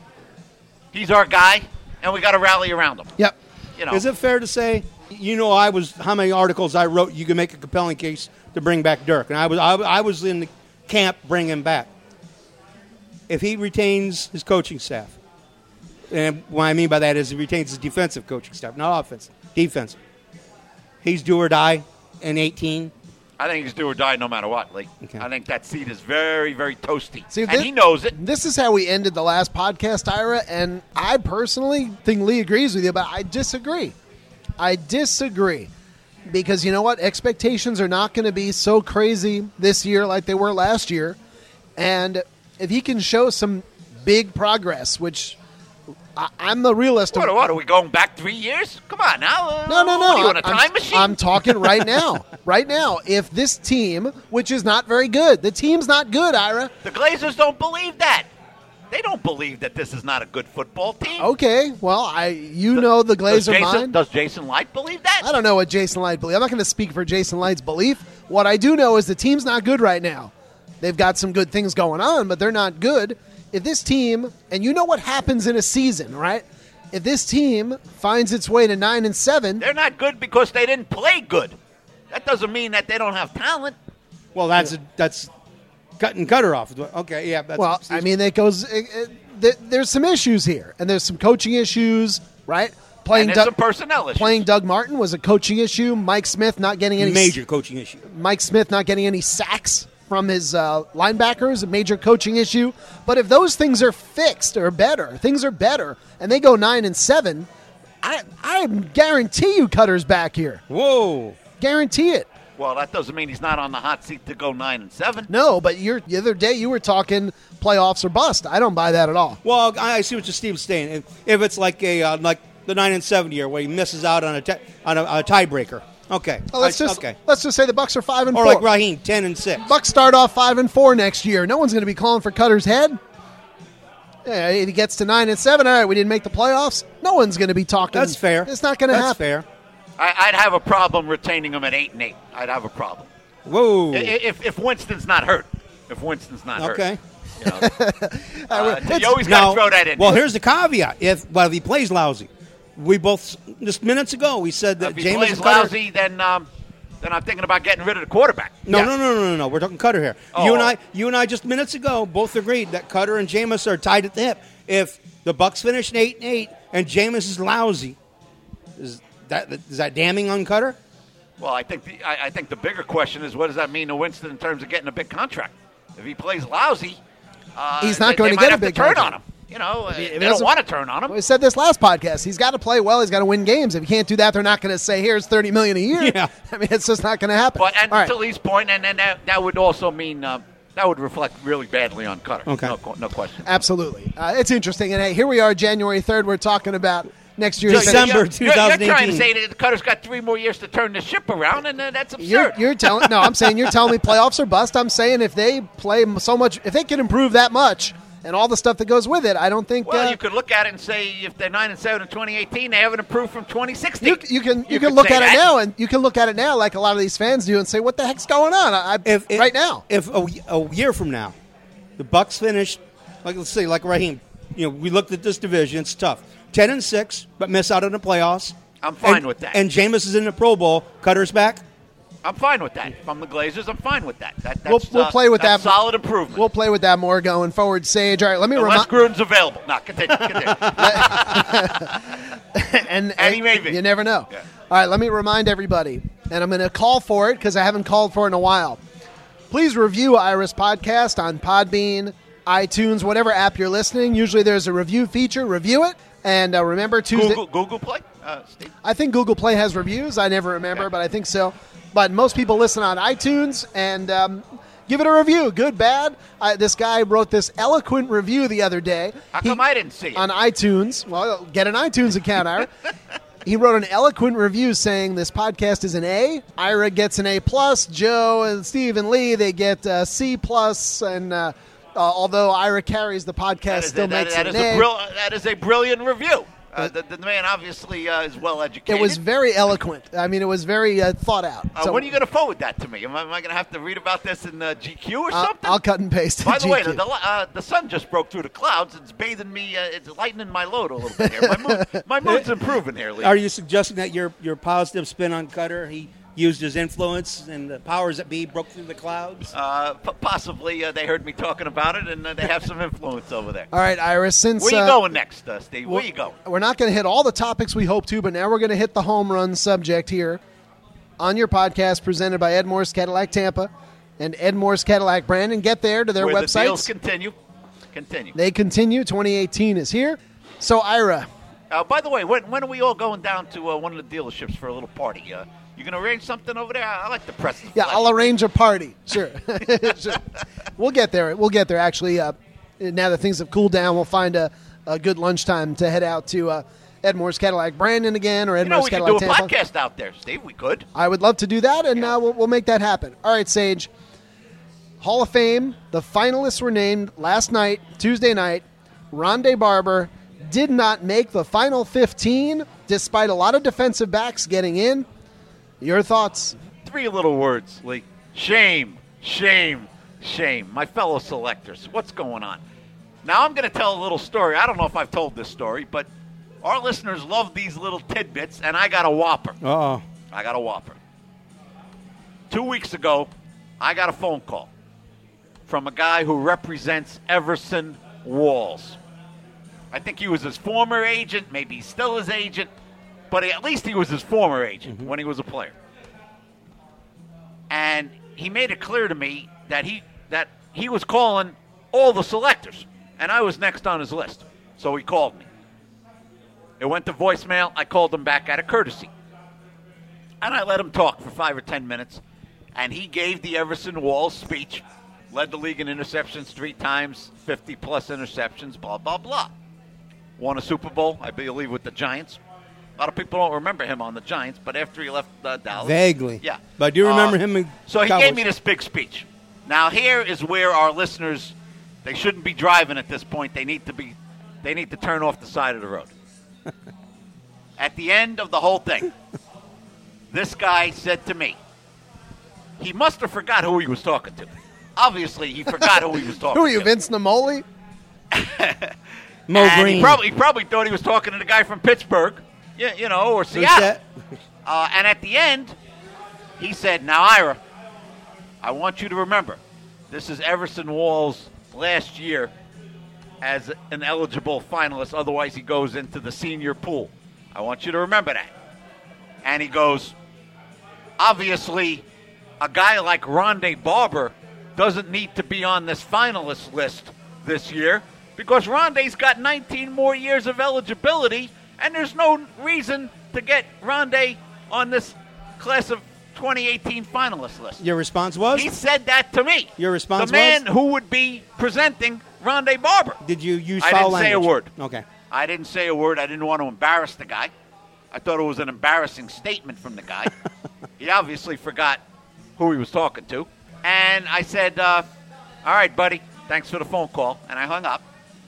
he's our guy, and we got to rally around him. Yep. You know, Is it fair to say, you know, I was how many articles I wrote? You can make a compelling case to bring back Dirk, and I was I, I was in the camp bring him back. If he retains his coaching staff, and what I mean by that is he retains his defensive coaching staff, not offensive, defensive. He's do or die in eighteen. I think he's do or die no matter what, Lee. Okay. I think that seat is very, very toasty, See, and thi- he knows it. This is how we ended the last podcast, Ira, and I personally think Lee agrees with you, but I disagree. I disagree. Because you know what? Expectations are not going to be so crazy this year like they were last year. And if he can show some big progress, which I, I'm the realist. What, what, are we going back three years? Come on now. Uh, No, no, no. What, are you on a I'm- time machine? I'm talking right now. Right now. If this team, which is not very good, the team's not good, Ira. The Glazers don't believe that. They don't believe that this is not a good football team. Okay, well, I you know the Does Glazer Jason, mind. does Jason Light believe that? I don't know what Jason Light believes. I'm not going to speak for Jason Light's belief. What I do know is the team's not good right now. They've got some good things going on, but they're not good. If this team, and you know what happens in a season, right? If this team finds its way to nine and seven, They're not good because they didn't play good. That doesn't mean that they don't have talent. Well, that's a, that's cutting Cutter off. Okay, yeah. That's, well, I mean, that goes. It, it, th- there's some issues here, and there's some coaching issues, right? Playing And there's Doug, some personnel issues. playing Doug Martin was a coaching issue. Mike Smith not getting any major coaching issue. Mike Smith not getting any sacks from his uh, linebackers, a major coaching issue. But if those things are fixed or better, things are better, and they go nine and seven, I I guarantee you Cutter's back here. Whoa. Guarantee it. Well, that doesn't mean he's not on the hot seat to go nine and seven. No, but you're, the other day you were talking playoffs or bust. I don't buy that at all. Well, I see what Steve's saying. If, if it's like a uh, like the nine and seven year where he misses out on a ti- on a, a tiebreaker, okay. Well, let's I- just okay. let's just say the Bucks are five and Or four. like Raheem, ten and six. Bucks start off five and four next year. No one's going to be calling for Cutter's head. Yeah, if he gets to nine and seven, all right, we didn't make the playoffs. No one's going to be talking. That's fair. It's not going to That's happen. fair. I, I'd have a problem retaining him at eight and eight. I'd have a problem. Whoa. I- If, if Winston's not hurt. If Winston's not hurt. Okay. You know. Uh, It's- you always got Now, to throw that in. well, here's the caveat. If well, if he plays lousy, We both just minutes ago we said that If he Jameis plays and Cutter. lousy, then um, then I'm thinking about getting rid of the quarterback. No, Yeah. no, no, no, no, no. We're talking Cutter here. Oh. You and I, you and I, just minutes ago, both agreed that Cutter and Jameis are tied at the hip. If the Bucks finish eight and eight and Jameis is lousy, is that is that damning on Cutter? Well, I think the, I, I think the bigger question is what does that mean to Winston in terms of getting a big contract? If he plays lousy, uh, He's not they, going they to might get a have big to turn contract. on him. You know, uh, he they doesn't- don't want to turn on him. We said this last podcast. He's got to play well. He's got to win games. If he can't do that, they're not going to say, here's thirty million dollars a year. Yeah. I mean, it's just not going to happen. But and All right. to Lee's point, and, and that, that would also mean uh, that would reflect really badly on Cutter. Okay. No, qu- no question. Absolutely. Uh, it's interesting. And, hey, here we are, January third. We're talking about next year's December You're- you're, twenty eighteen. You're trying to say that Cutter's got three more years to turn the ship around, and uh, that's absurd. You're, you're telling no. I'm saying you're telling me playoffs are bust. I'm saying if they play so much, if they can improve that much, and all the stuff that goes with it, I don't think. well, uh, you could look at it and say if they're nine and seven in twenty eighteen, they haven't improved from twenty sixteen. you, you can you, You can could look say at it that. now, and you can look at it now like a lot of these fans do, and say, "What the heck's going on?" I, I, If, if right now, if a, a year from now, the Bucks finish, like let's say, like Raheem, you know, we looked at this division. It's tough, ten and six, but miss out on the playoffs. I'm fine and, with that. And Jameis is in the Pro Bowl. Cutter's back. I'm fine with that. If I'm the Glazers, I'm fine with that. that we'll, that's, we'll uh, play with that's that. solid improvement. We'll play with that more going forward. Sage, all right. Let me Unless remind. Gruden's available. No, continue. continue. and, And he may be. You never know. Yeah. All right, let me remind everybody, and I'm going to call for it because I haven't called for it in a while. Please review Iris Podcast on Podbean, iTunes, whatever app you're listening. Usually there's a review feature. Review it. And uh, remember Tuesday. Google, Google Play? Uh, Steve? I think Google Play has reviews. I never remember, Yeah. but I think so. But most people listen on iTunes, and um, give it a review, good, bad. I, this guy wrote this eloquent review the other day. How He- come I didn't see it? on iTunes. Well, get an iTunes account, Ira. He wrote an eloquent review saying this podcast is an A. Ira gets an A plus. Joe and Steve and Lee, they get a C plus. And uh, uh, although Ira carries the podcast, That is, still that- makes that it is an a A. brill- that is a brilliant review. Uh, the, the man obviously uh, is well educated. It was very eloquent. I mean, it was very uh, thought out. Uh, So, when are you going to forward that to me? Am I, am I going to have to read about this in uh, G Q or I'll, something? I'll cut and paste. By in the way, G the, Q. the, uh, the sun just broke through the clouds. It's bathing me. Uh, it's lightening my load a little bit here. My, mood, my mood's improving here, Lee. Are you suggesting that your your positive spin on Cutter? He used his influence and the powers that be broke through the clouds. Uh, p- possibly uh, they heard me talking about it, and uh, they have some influence over there. All right, Iris, since Where you uh, going next, uh, Steve? Where you going? we're not going to hit all the topics we hope to, but now we're going to hit the home run subject here on your podcast presented by Ed Morse Cadillac Tampa and Ed Morse Cadillac Brandon. Get there to their Where the deals websites. continue. Continue. They continue. twenty eighteen is here. So, Ira, Uh, by the way, when, when are we all going down to uh, one of the dealerships for a little party? Uh, you going to arrange something over there? I, I like the press. yeah, I'll arrange a party. Sure. Sure. We'll get there. We'll get there. Actually, uh, now that things have cooled down, we'll find a, a good lunchtime to head out to uh, Ed Morse Cadillac Brandon again or Ed You know, Morse we could Cadillac do a Tampa. podcast out there, Steve. We could. I would love to do that, and uh, we'll, we'll make that happen. All right, Sage. Hall of Fame. The finalists were named last night, Tuesday night. Rondé Barber did not make the final fifteen, despite a lot of defensive backs getting in. Your thoughts? Three little words, Lee. Shame, shame, shame. My fellow selectors, what's going on? Now I'm going to tell a little story. I don't know if I've told this story, but our listeners love these little tidbits, and I got a whopper. Uh-oh. I got a whopper. Two weeks ago, I got a phone call from a guy who represents Everson Walls. I think he was his former agent, maybe he's still his agent, but at least he was his former agent Mm-hmm. when he was a player. And he made it clear to me that he that he was calling all the selectors, and I was next on his list. So he called me. It went to voicemail. I called him back out of courtesy. And I let him talk for five or ten minutes, and he gave the Everson Walls speech, led the league in interceptions three times, fifty-plus interceptions, blah, blah, blah. Won a Super Bowl, I believe, with the Giants. A lot of people don't remember him on the Giants, but after he left uh, Dallas. Vaguely. Yeah. But I do remember Uh, him in So he Cowboys. gave me this big speech. Now, here is where our listeners, they shouldn't be driving at this point. They need to be, they need to turn off the side of the road. At the end of the whole thing, this guy said to me, he must have forgot who he was talking to. Obviously, he forgot who he was talking Who are you, to. Vince Namoli? Mo And Green. He probably, he probably thought he was talking to the guy from Pittsburgh, you, you know, or Seattle. Uh, and at the end, he said, now, Ira, I want you to remember, this is Everson Walls' last year as an eligible finalist. Otherwise, he goes into the senior pool. I want you to remember that. And he goes, obviously, a guy like Rondé Barber doesn't need to be on this finalist list this year because Rondé's got nineteen more years of eligibility, and there's no reason to get Rondé on this class of twenty eighteen finalist list. Your response was? He said that to me. Your response the man was? who would be presenting Rondé Barber. Did you use I foul didn't say a language? word. Okay. I didn't say a word. I didn't want to embarrass the guy. I thought it was an embarrassing statement from the guy. He obviously forgot who he was talking to. And I said, uh, all right, buddy, thanks for the phone call. And I hung up.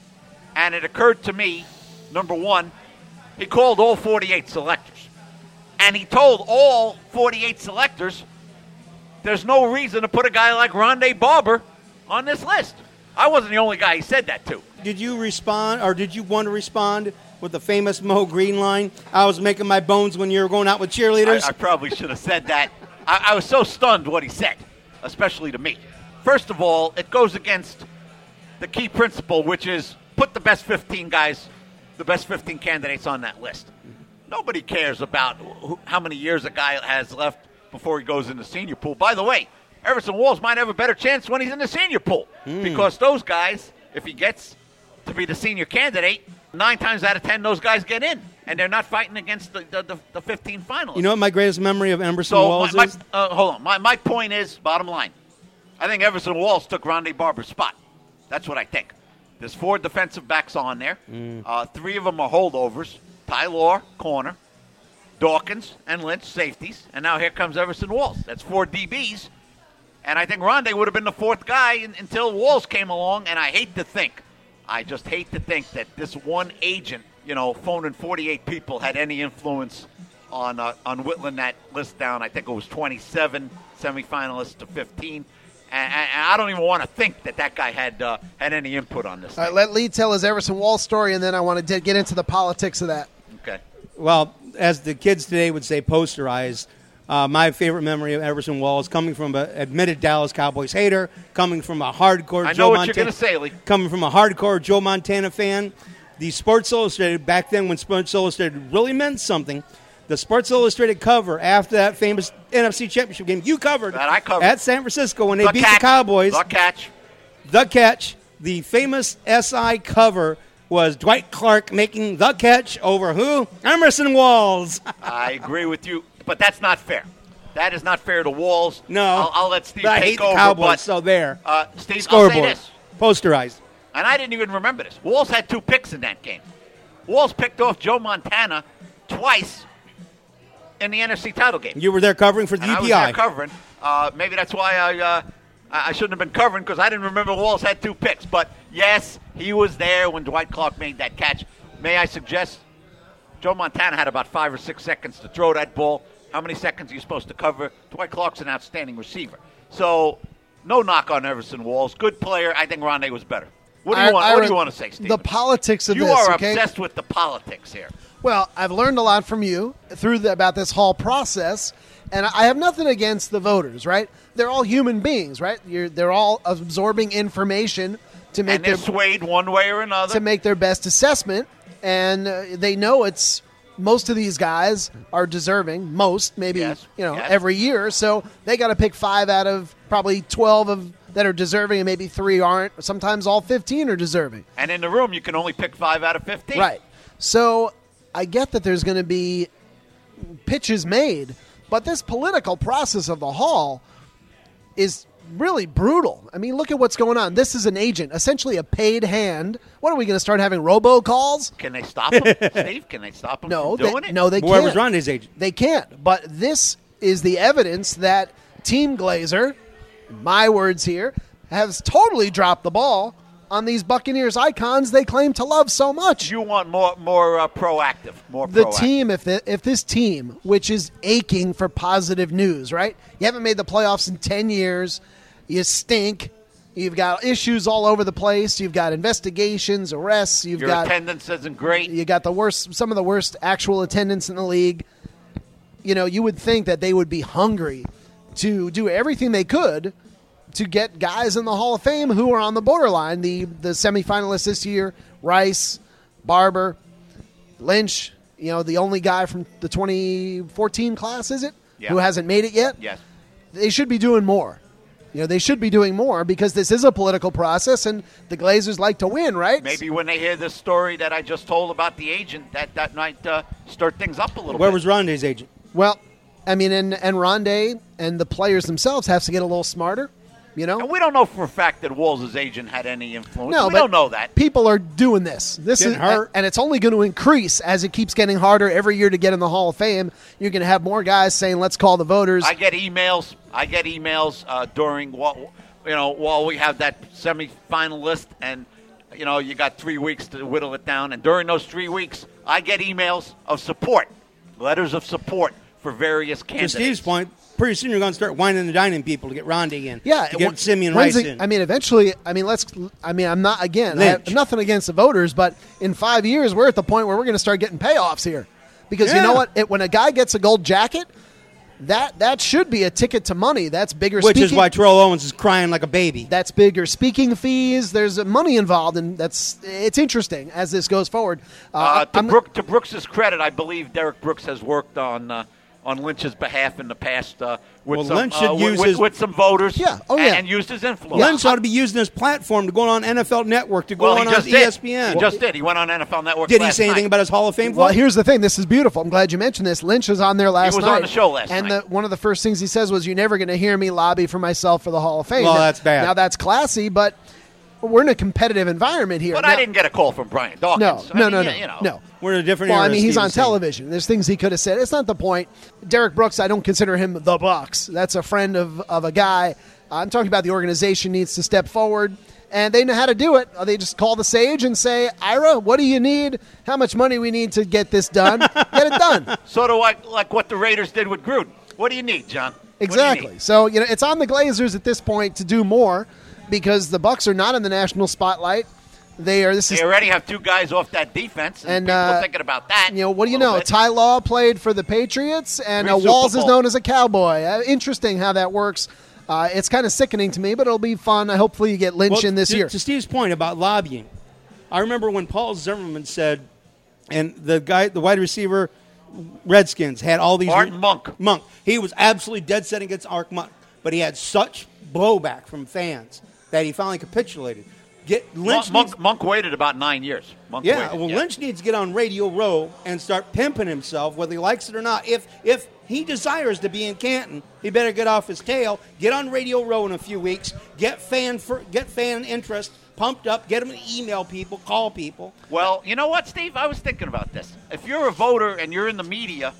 And it occurred to me, number one, he called all forty-eight selectors. And he told all forty-eight selectors there's no reason to put a guy like Rondé Barber on this list. I wasn't the only guy he said that to. Did you respond, or did you want to respond with the famous Mo Green line? I was making my bones when you were going out with cheerleaders. I, I probably should have said that. I, I was so stunned what he said, especially to me. First of all, it goes against the key principle, which is put the best fifteen guys, the best fifteen candidates on that list. Nobody cares about who, how many years a guy has left before he goes in the senior pool. By the way, Everson Walls might have a better chance when he's in the senior pool mm. because those guys, if he gets to be the senior candidate, nine times out of ten, those guys get in, and they're not fighting against the, the, the, the fifteen finalists. You know what my greatest memory of Everson so Walls my, is? My, uh, hold on. My, my point is, bottom line, I think Everson Walls took Rondé Barber's spot. That's what I think. There's four defensive backs on there. Mm. Uh, three of them are holdovers. Ty Law, corner. Dawkins and Lynch, safeties. And now here comes Everson Walls. That's four D Bs. And I think Rondé would have been the fourth guy in, until Walls came along. And I hate to think, I just hate to think that this one agent, you know, phoning forty-eight people had any influence on uh, on whittling that list down. I think it was twenty-seven semifinalists to fifteen. And, and I don't even want to think that that guy had uh, had any input on this. All right, let Lee tell his Everson Walls story, and then I want to get into the politics of that. Okay. Well, as the kids today would say, posterized. Uh, my favorite memory of Everson Walls, coming from an admitted Dallas Cowboys hater, coming from a hardcore I know Joe what Montana, you're going to say, Lee. coming from a hardcore Joe Montana fan. The Sports Illustrated, back then when Sports Illustrated really meant something, the Sports Illustrated cover after that famous N F C Championship game you covered, that I covered. at San Francisco when they the beat catch. the Cowboys. The catch. The catch. The famous S I cover was Dwight Clark making the catch over who? Everson Walls. I agree with you, but that's not fair. That is not fair to Walls. No. I'll, I'll let Steve I take hate the over. Cowboys, but, so there. Uh, Steve, Scoreboard. I'll say this. Posterized. And I didn't even remember this. Walls had two picks in that game. Walls picked off Joe Montana twice in the N F C title game. You were there covering for the and U I was P I. there covering. Uh, maybe that's why I uh, I I shouldn't have been covering, because I didn't remember Walls had two picks. But, yes, he was there when Dwight Clark made that catch. May I suggest Joe Montana had about five or six seconds to throw that ball. How many seconds are you supposed to cover? Dwight Clark's an outstanding receiver. So, no knock on Everson Walls. Good player. I think Rondé was better. What do you I, want? I, what do you want to say, Steve? The politics of you this. are okay? obsessed with the politics here. Well, I've learned a lot from you through the, about this whole process, and I have nothing against the voters, right? They're all human beings, right? You're, they're all absorbing information to make and they're their swayed one way or another. to make their best assessment, and uh, they know it's most of these guys are deserving. Most, maybe Yes, you know, yes. every year. So they got to pick five out of probably twelve of that are deserving, and maybe three aren't. Sometimes all fifteen are deserving. And in the room, you can only pick five out of fifteen. Right. So I get that there's going to be pitches made, but this political process of the hall is really brutal. I mean, look at what's going on. This is an agent, essentially a paid hand. What are we going to start having robocalls? Can they stop him, Steve? Can they stop him No, from doing they, it? no, they Whoever's can't. Rondé's agent. They can't. But this is the evidence that Team Glazer, my words here, has totally dropped the ball on these Buccaneers icons they claim to love so much. You want more, more uh, proactive, more The proactive. team, if the, if this team, which is aching for positive news, right? You haven't made the playoffs in ten years. You stink. You've got issues all over the place. You've got investigations, arrests. You've Your got attendance isn't great. You got the worst, some of the worst actual attendance in the league. You know, you would think that they would be hungry to do everything they could to get guys in the Hall of Fame who are on the borderline. The the semifinalists this year: Rice, Barber, Lynch. You know, the only guy from the twenty fourteen class, is it, Yeah. who hasn't made it yet? Yes. They should be doing more. You know, they should be doing more because this is a political process, and the Glazers like to win, right? Maybe when they hear this story that I just told about the agent, that, that might uh, stir things up a little Where bit. was Rondé's agent? Well, I mean, and, and Rondé and the players themselves have to get a little smarter, you know? And we don't know for a fact that Walls' agent had any influence. No, we but don't know that. People are doing this. This Getting is hurt. and it's only going to increase as it keeps getting harder every year to get in the Hall of Fame. You're going to have more guys saying, "Let's call the voters." I get emails. I get emails uh, during what you know while we have that semifinalist, and you know you got three weeks to whittle it down. And during those three weeks, I get emails of support, letters of support for various To candidates. Steve's point, pretty soon you're going to start whining and dining people to get Rondé in. Yeah, to get when- Simeon when's Rice it- in. I mean, eventually. I mean, let's. I mean, I'm not again. I have Lynch. nothing against the voters, but in five years, we're at the point where we're going to start getting payoffs here, because you Yeah. know what? It, when a guy gets a gold jacket, that that should be a ticket to money. That's bigger. Which speaking, is why Terrell Owens is crying like a baby. That's bigger speaking fees. There's uh, money involved, and that's it's interesting as this goes forward. Uh, to, I'm- Brook, to Brooks' credit, I believe Derek Brooks has worked on uh, on Lynch's behalf in the past uh, with, Well, some, Lynch uh, should with, use with, his- with some voters. Yeah. Oh, and, yeah. and used his influence. Lynch ought to be using his platform to go on N F L Network, to go Well, he on, on just E did. S P N. He just did. He went on N F L Network. Did he last say anything night. about his Hall of Fame Well, vote? here's the thing. This is beautiful. I'm glad you mentioned this. Lynch was on there last was night. on the show last and night. the, one of the first things he says was, "You're never going to hear me lobby for myself for the Hall of Fame." Well, Now- that's bad. Now that's classy, but we're in a competitive environment here. But Now- I didn't get a call from Brian Dawkins. No, I no, mean, no, you- no, you know. no. We're in a different Well, era. I mean, as he's Steve on was saying. television. There's things he could have said. It's not the point. Derek Brooks, I don't consider him the Bucks. That's a friend of, of a guy. I'm talking about the organization needs to step forward, and they know how to do it. They just call the sage and say, "Ira, what do you need? How much money we need to get this done? Get it done." Sort of like, like what the Raiders did with Gruden. What do you need, John? What do you Exactly. need? So, you know, it's on the Glazers at this point to do more because the Bucks are not in the national spotlight. They are. This is They already have two guys off that defense, and, And, people uh, thinking about that. You know, what do you a little know? bit. Ty Law played for the Patriots, and Three uh, Super Walls is Bowls. known as a cowboy. Uh, interesting how that works. Uh, it's kind of sickening to me, but it'll be fun. Uh, hopefully you get Lynch Well, in this to, year. To Steve's point about lobbying, I remember when Paul Zimmerman said, and the guy, the wide receiver, Redskins had all these. Art Monk. Monk. He was absolutely dead set against Art Monk, but he had such blowback from fans that he finally capitulated. Get Lynch. Monk, needs- Monk, Monk waited about nine years. Monk yeah, waited, well, yeah. Lynch needs to get on Radio Row and start pimping himself, whether he likes it or not. If if he desires to be in Canton, he better get off his tail, get on Radio Row in a few weeks, get fan for, get fan interest pumped up, get him to email people, call people. Well, you know what, Steve? I was thinking about this. If you're a voter and you're in the media,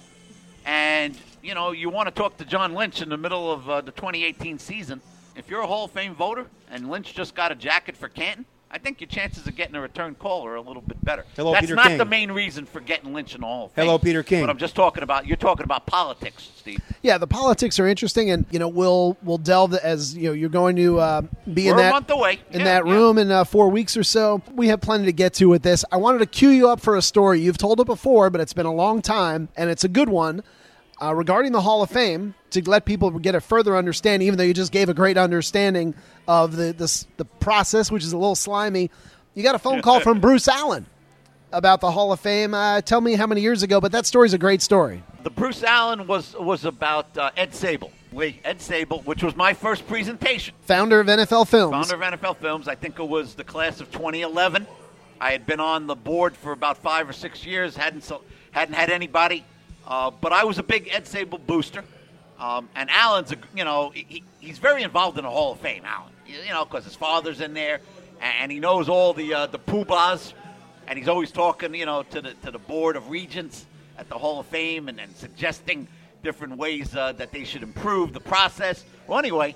and you know you want to talk to John Lynch in the middle of uh, the twenty eighteen season, if you're a Hall of Fame voter and Lynch just got a jacket for Canton, I think your chances of getting a return call are a little bit better. Hello, That's Peter not King. the main reason for getting Lynch in the Hall of Fame. Hello, Peter King. But I'm just talking about you're talking about politics, Steve. Yeah, the politics are interesting, and you know we'll we'll delve as you know you're going to uh, be We're in that a month away in Yeah, that yeah. room in uh, four weeks or so. We have plenty to get to with this. I wanted to cue you up for a story. You've told it before, but it's been a long time, and it's a good one uh, regarding the Hall of Fame to let people get a further understanding. Even though you just gave a great understanding of the the, the process, which is a little slimy. You got a phone call from Bruce Allen about the Hall of Fame. Uh, tell me how many years ago, but that story's a great story. The Bruce Allen was was about uh, Ed Sable. Lee, Ed Sable, which was my first presentation. Founder of N F L Films. Founder of N F L Films. I think it was the class of twenty eleven. I had been on the board for about five or six years. hadn't so, hadn't had anybody, uh, but I was a big Ed Sable booster. Um, and Allen's, a, you know, he, he's very involved in the Hall of Fame. Allen, you know, because his father's in there, and, and he knows all the uh, the poobahs, and he's always talking, you know, to the to the board of regents at the Hall of Fame, and, and suggesting different ways uh, that they should improve the process. Well, anyway,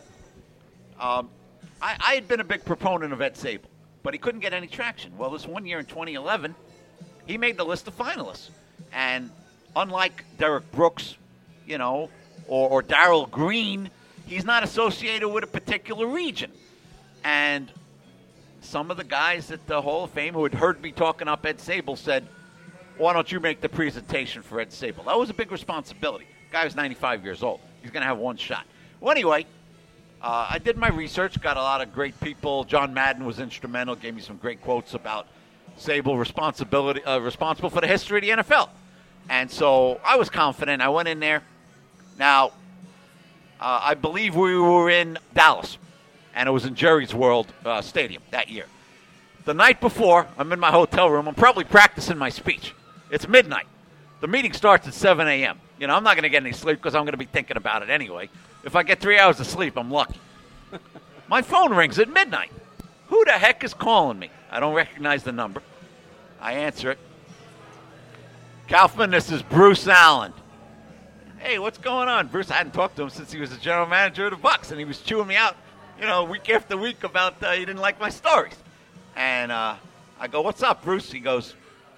um, I, I had been a big proponent of Ed Sable, but he couldn't get any traction. Well, this one year in twenty eleven, he made the list of finalists. And unlike Derek Brooks, you know, or, or Darryl Green, he's not associated with a particular region. And some of the guys at the Hall of Fame who had heard me talking up Ed Sable said, why don't you make the presentation for Ed Sable? That was a big responsibility. The guy was ninety-five years old. He's going to have one shot. Well, anyway, uh, I did my research, got a lot of great people. John Madden was instrumental, gave me some great quotes about Sable responsibility, uh, responsible for the history of the N F L. And so I was confident. I went in there. Now, uh, I believe we were in Dallas, and it was in Jerry's World uh, Stadium that year. The night before, I'm in my hotel room. I'm probably practicing my speech. It's midnight. The meeting starts at seven a.m. You know, I'm not going to get any sleep because I'm going to be thinking about it anyway. If I get three hours of sleep, I'm lucky. My phone rings at midnight. Who the heck is calling me? I don't recognize the number. I answer it. Kaufman, this is Bruce Allen. Hey, what's going on? Bruce, I hadn't talked to him since he was the general manager of the Bucs, and he was chewing me out, you know, week after week about uh, he didn't like my stories. And uh, I go, what's up, Bruce? He goes,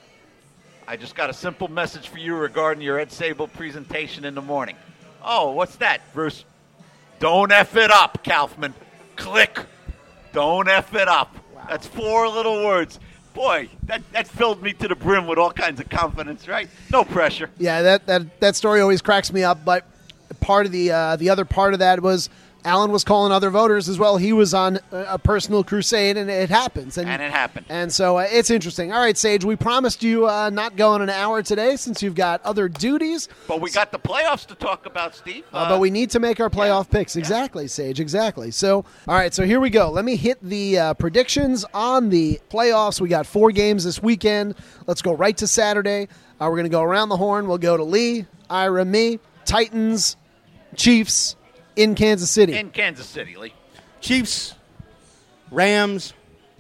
I just got a simple message for you regarding your Ed Sable presentation in the morning. Oh, what's that, Bruce? Don't F it up, Kaufman. Click. Don't F it up. Wow. That's four little words. Boy, that, that filled me to the brim with all kinds of confidence, right? No pressure. Yeah, that, that, that story always cracks me up, but part of the uh, the other part of that was Allen was calling other voters as well. He was on a personal crusade, and it happens. And, and it happened. And so uh, it's interesting. All right, Sage, we promised you uh, not going an hour today since you've got other duties. But we got the playoffs to talk about, Steve. Uh, uh, but we need to make our playoff yeah, picks. Exactly, yeah. Sage, exactly. So, all right, so here we go. Let me hit the uh, predictions on the playoffs. We got four games this weekend. Let's go right to Saturday. Uh, we're going to go around the horn. We'll go to Lee, Ira, me, Titans, Chiefs, in Kansas City. In Kansas City, Lee. Chiefs, Rams,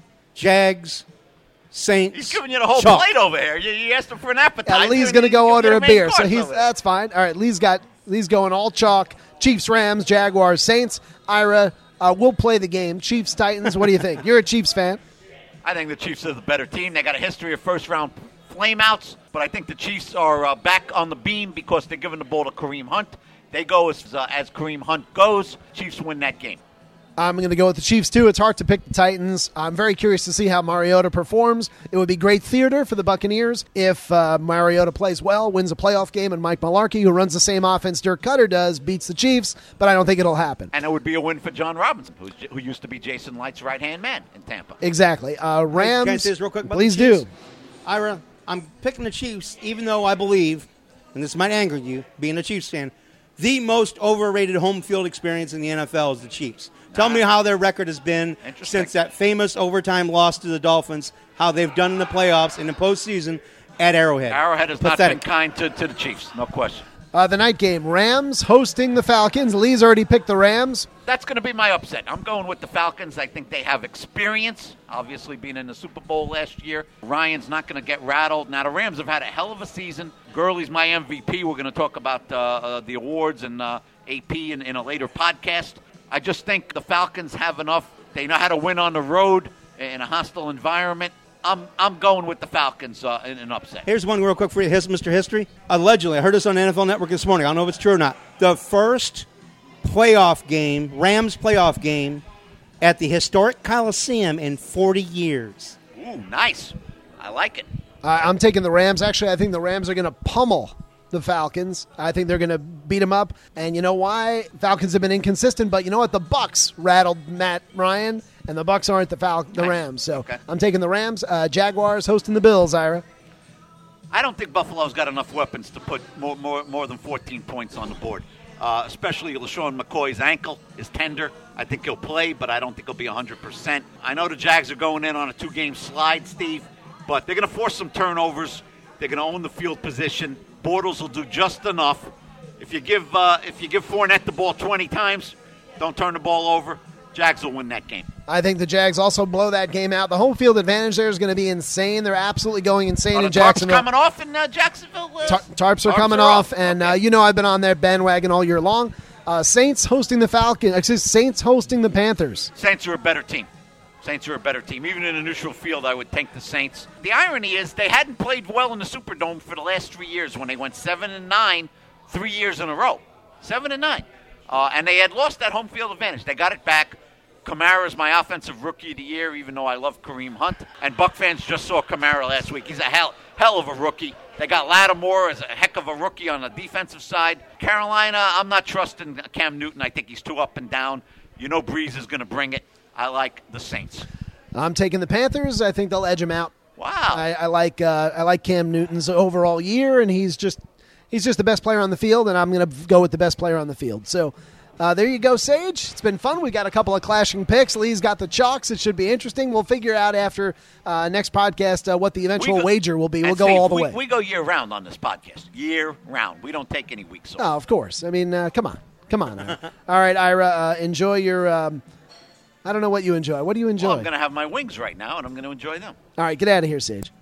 Jags, Saints. He's giving you the whole Chalk. plate over here. You, you asked him for an appetizer. Yeah, Lee's going to go order a beer, so he's over. that's fine. All right, Lee's got Lee's going all chalk. Chiefs, Rams, Jaguars, Saints. Ira, uh, we'll play the game. Chiefs, Titans. What do you think? You're a Chiefs fan. I think the Chiefs are the better team. They got a history of first-round flameouts, but I think the Chiefs are uh, back on the beam because they're giving the ball to Kareem Hunt. They go as, uh, as Kareem Hunt goes. Chiefs win that game. I'm going to go with the Chiefs, too. It's hard to pick the Titans. I'm very curious to see how Mariota performs. It would be great theater for the Buccaneers if uh, Mariota plays well, wins a playoff game, and Mike Mularkey, who runs the same offense Dirk Cutter does, beats the Chiefs, but I don't think it'll happen. And it would be a win for John Robinson, who's, who used to be Jason Light's right-hand man in Tampa. Exactly. Uh, Rams, Can I say this real quick about please the Chiefs? do. Ira, I'm picking the Chiefs, even though I believe, and this might anger you, being a Chiefs fan, the most overrated home field experience in the N F L is the Chiefs. Tell me how their record has been since that famous overtime loss to the Dolphins, how they've done in the playoffs in the postseason at Arrowhead. Arrowhead has Pathetic. not been kind to, to the Chiefs, no question. Uh, the night game, Rams hosting the Falcons. Lee's already picked the Rams. That's going to be my upset. I'm going with the Falcons. I think they have experience, obviously being in the Super Bowl last year. Ryan's not going to get rattled. Now, the Rams have had a hell of a season. Gurley's my M V P. We're going to talk about uh, uh, the awards and uh, A P in, in a later podcast. I just think the Falcons have enough. They know how to win on the road in a hostile environment. I'm I'm going with the Falcons uh, in an upset. Here's one real quick for you, Mister History. Allegedly, I heard this on N F L Network this morning. I don't know if it's true or not. The first playoff game, Rams playoff game, at the historic Coliseum in forty years. Ooh, nice. I like it. Uh, I'm taking the Rams. Actually, I think the Rams are going to pummel the Falcons. I think they're going to beat them up. And you know why? Falcons have been inconsistent, but you know what? The Bucs rattled Matt Ryan, and the Bucs aren't the Fal- the Nice. Rams. So Okay. I'm taking the Rams. Uh, Jaguars hosting the Bills, Ira. I don't think Buffalo's got enough weapons to put more more, more than fourteen points on the board, uh, especially LaShawn McCoy's ankle is tender. I think he'll play, but I don't think he'll be one hundred percent. I know the Jags are going in on a two-game slide, Steve, but they're going to force some turnovers. They're going to own the field position. Bortles will do just enough. If you give uh, if you give Fournette the ball twenty times, don't turn the ball over, Jags will win that game. I think the Jags also blow that game out. The home field advantage there is going to be insane. They're absolutely going insane Are the in Jacksonville. tarps coming off in uh, Jacksonville? Uh, Tar- tarps are tarps coming are off, off. and Okay. uh, you know I've been on their bandwagon all year long. Uh, Saints hosting the Falcons. Excuse Saints hosting the Panthers. Saints are a better team. Saints are a better team. Even in a neutral field, I would take the Saints. The irony is they hadn't played well in the Superdome for the last three years when they went seven and nine, three years in a row, seven and nine, uh, and they had lost that home field advantage. They got it back. Kamara's my offensive rookie of the year, even though I love Kareem Hunt. And Buck fans just saw Kamara last week. He's a hell, hell of a rookie. They got Lattimore as a heck of a rookie on the defensive side. Carolina, I'm not trusting Cam Newton. I think he's too up and down. You know Breeze is going to bring it. I like the Saints. I'm taking the Panthers. I think they'll edge them out. Wow. I, I like uh, I like Cam Newton's overall year, and he's just he's just the best player on the field, and I'm going to go with the best player on the field. So uh, there you go, Sage. It's been fun. We got a couple of clashing picks. Lee's got the chalks. It should be interesting. We'll figure out after uh, next podcast uh, what the eventual we go, wager will be. We'll go Steve, all the we, way. We go year round on this podcast. Year round. We don't take any weeks off. Oh, of course. I mean, uh, come on, come on. Ira. All right, Ira. Uh, enjoy your. Um, I don't know what you enjoy. What do you enjoy? Well, I'm going to have my wings right now, and I'm going to enjoy them. All right, get out of here, Sage.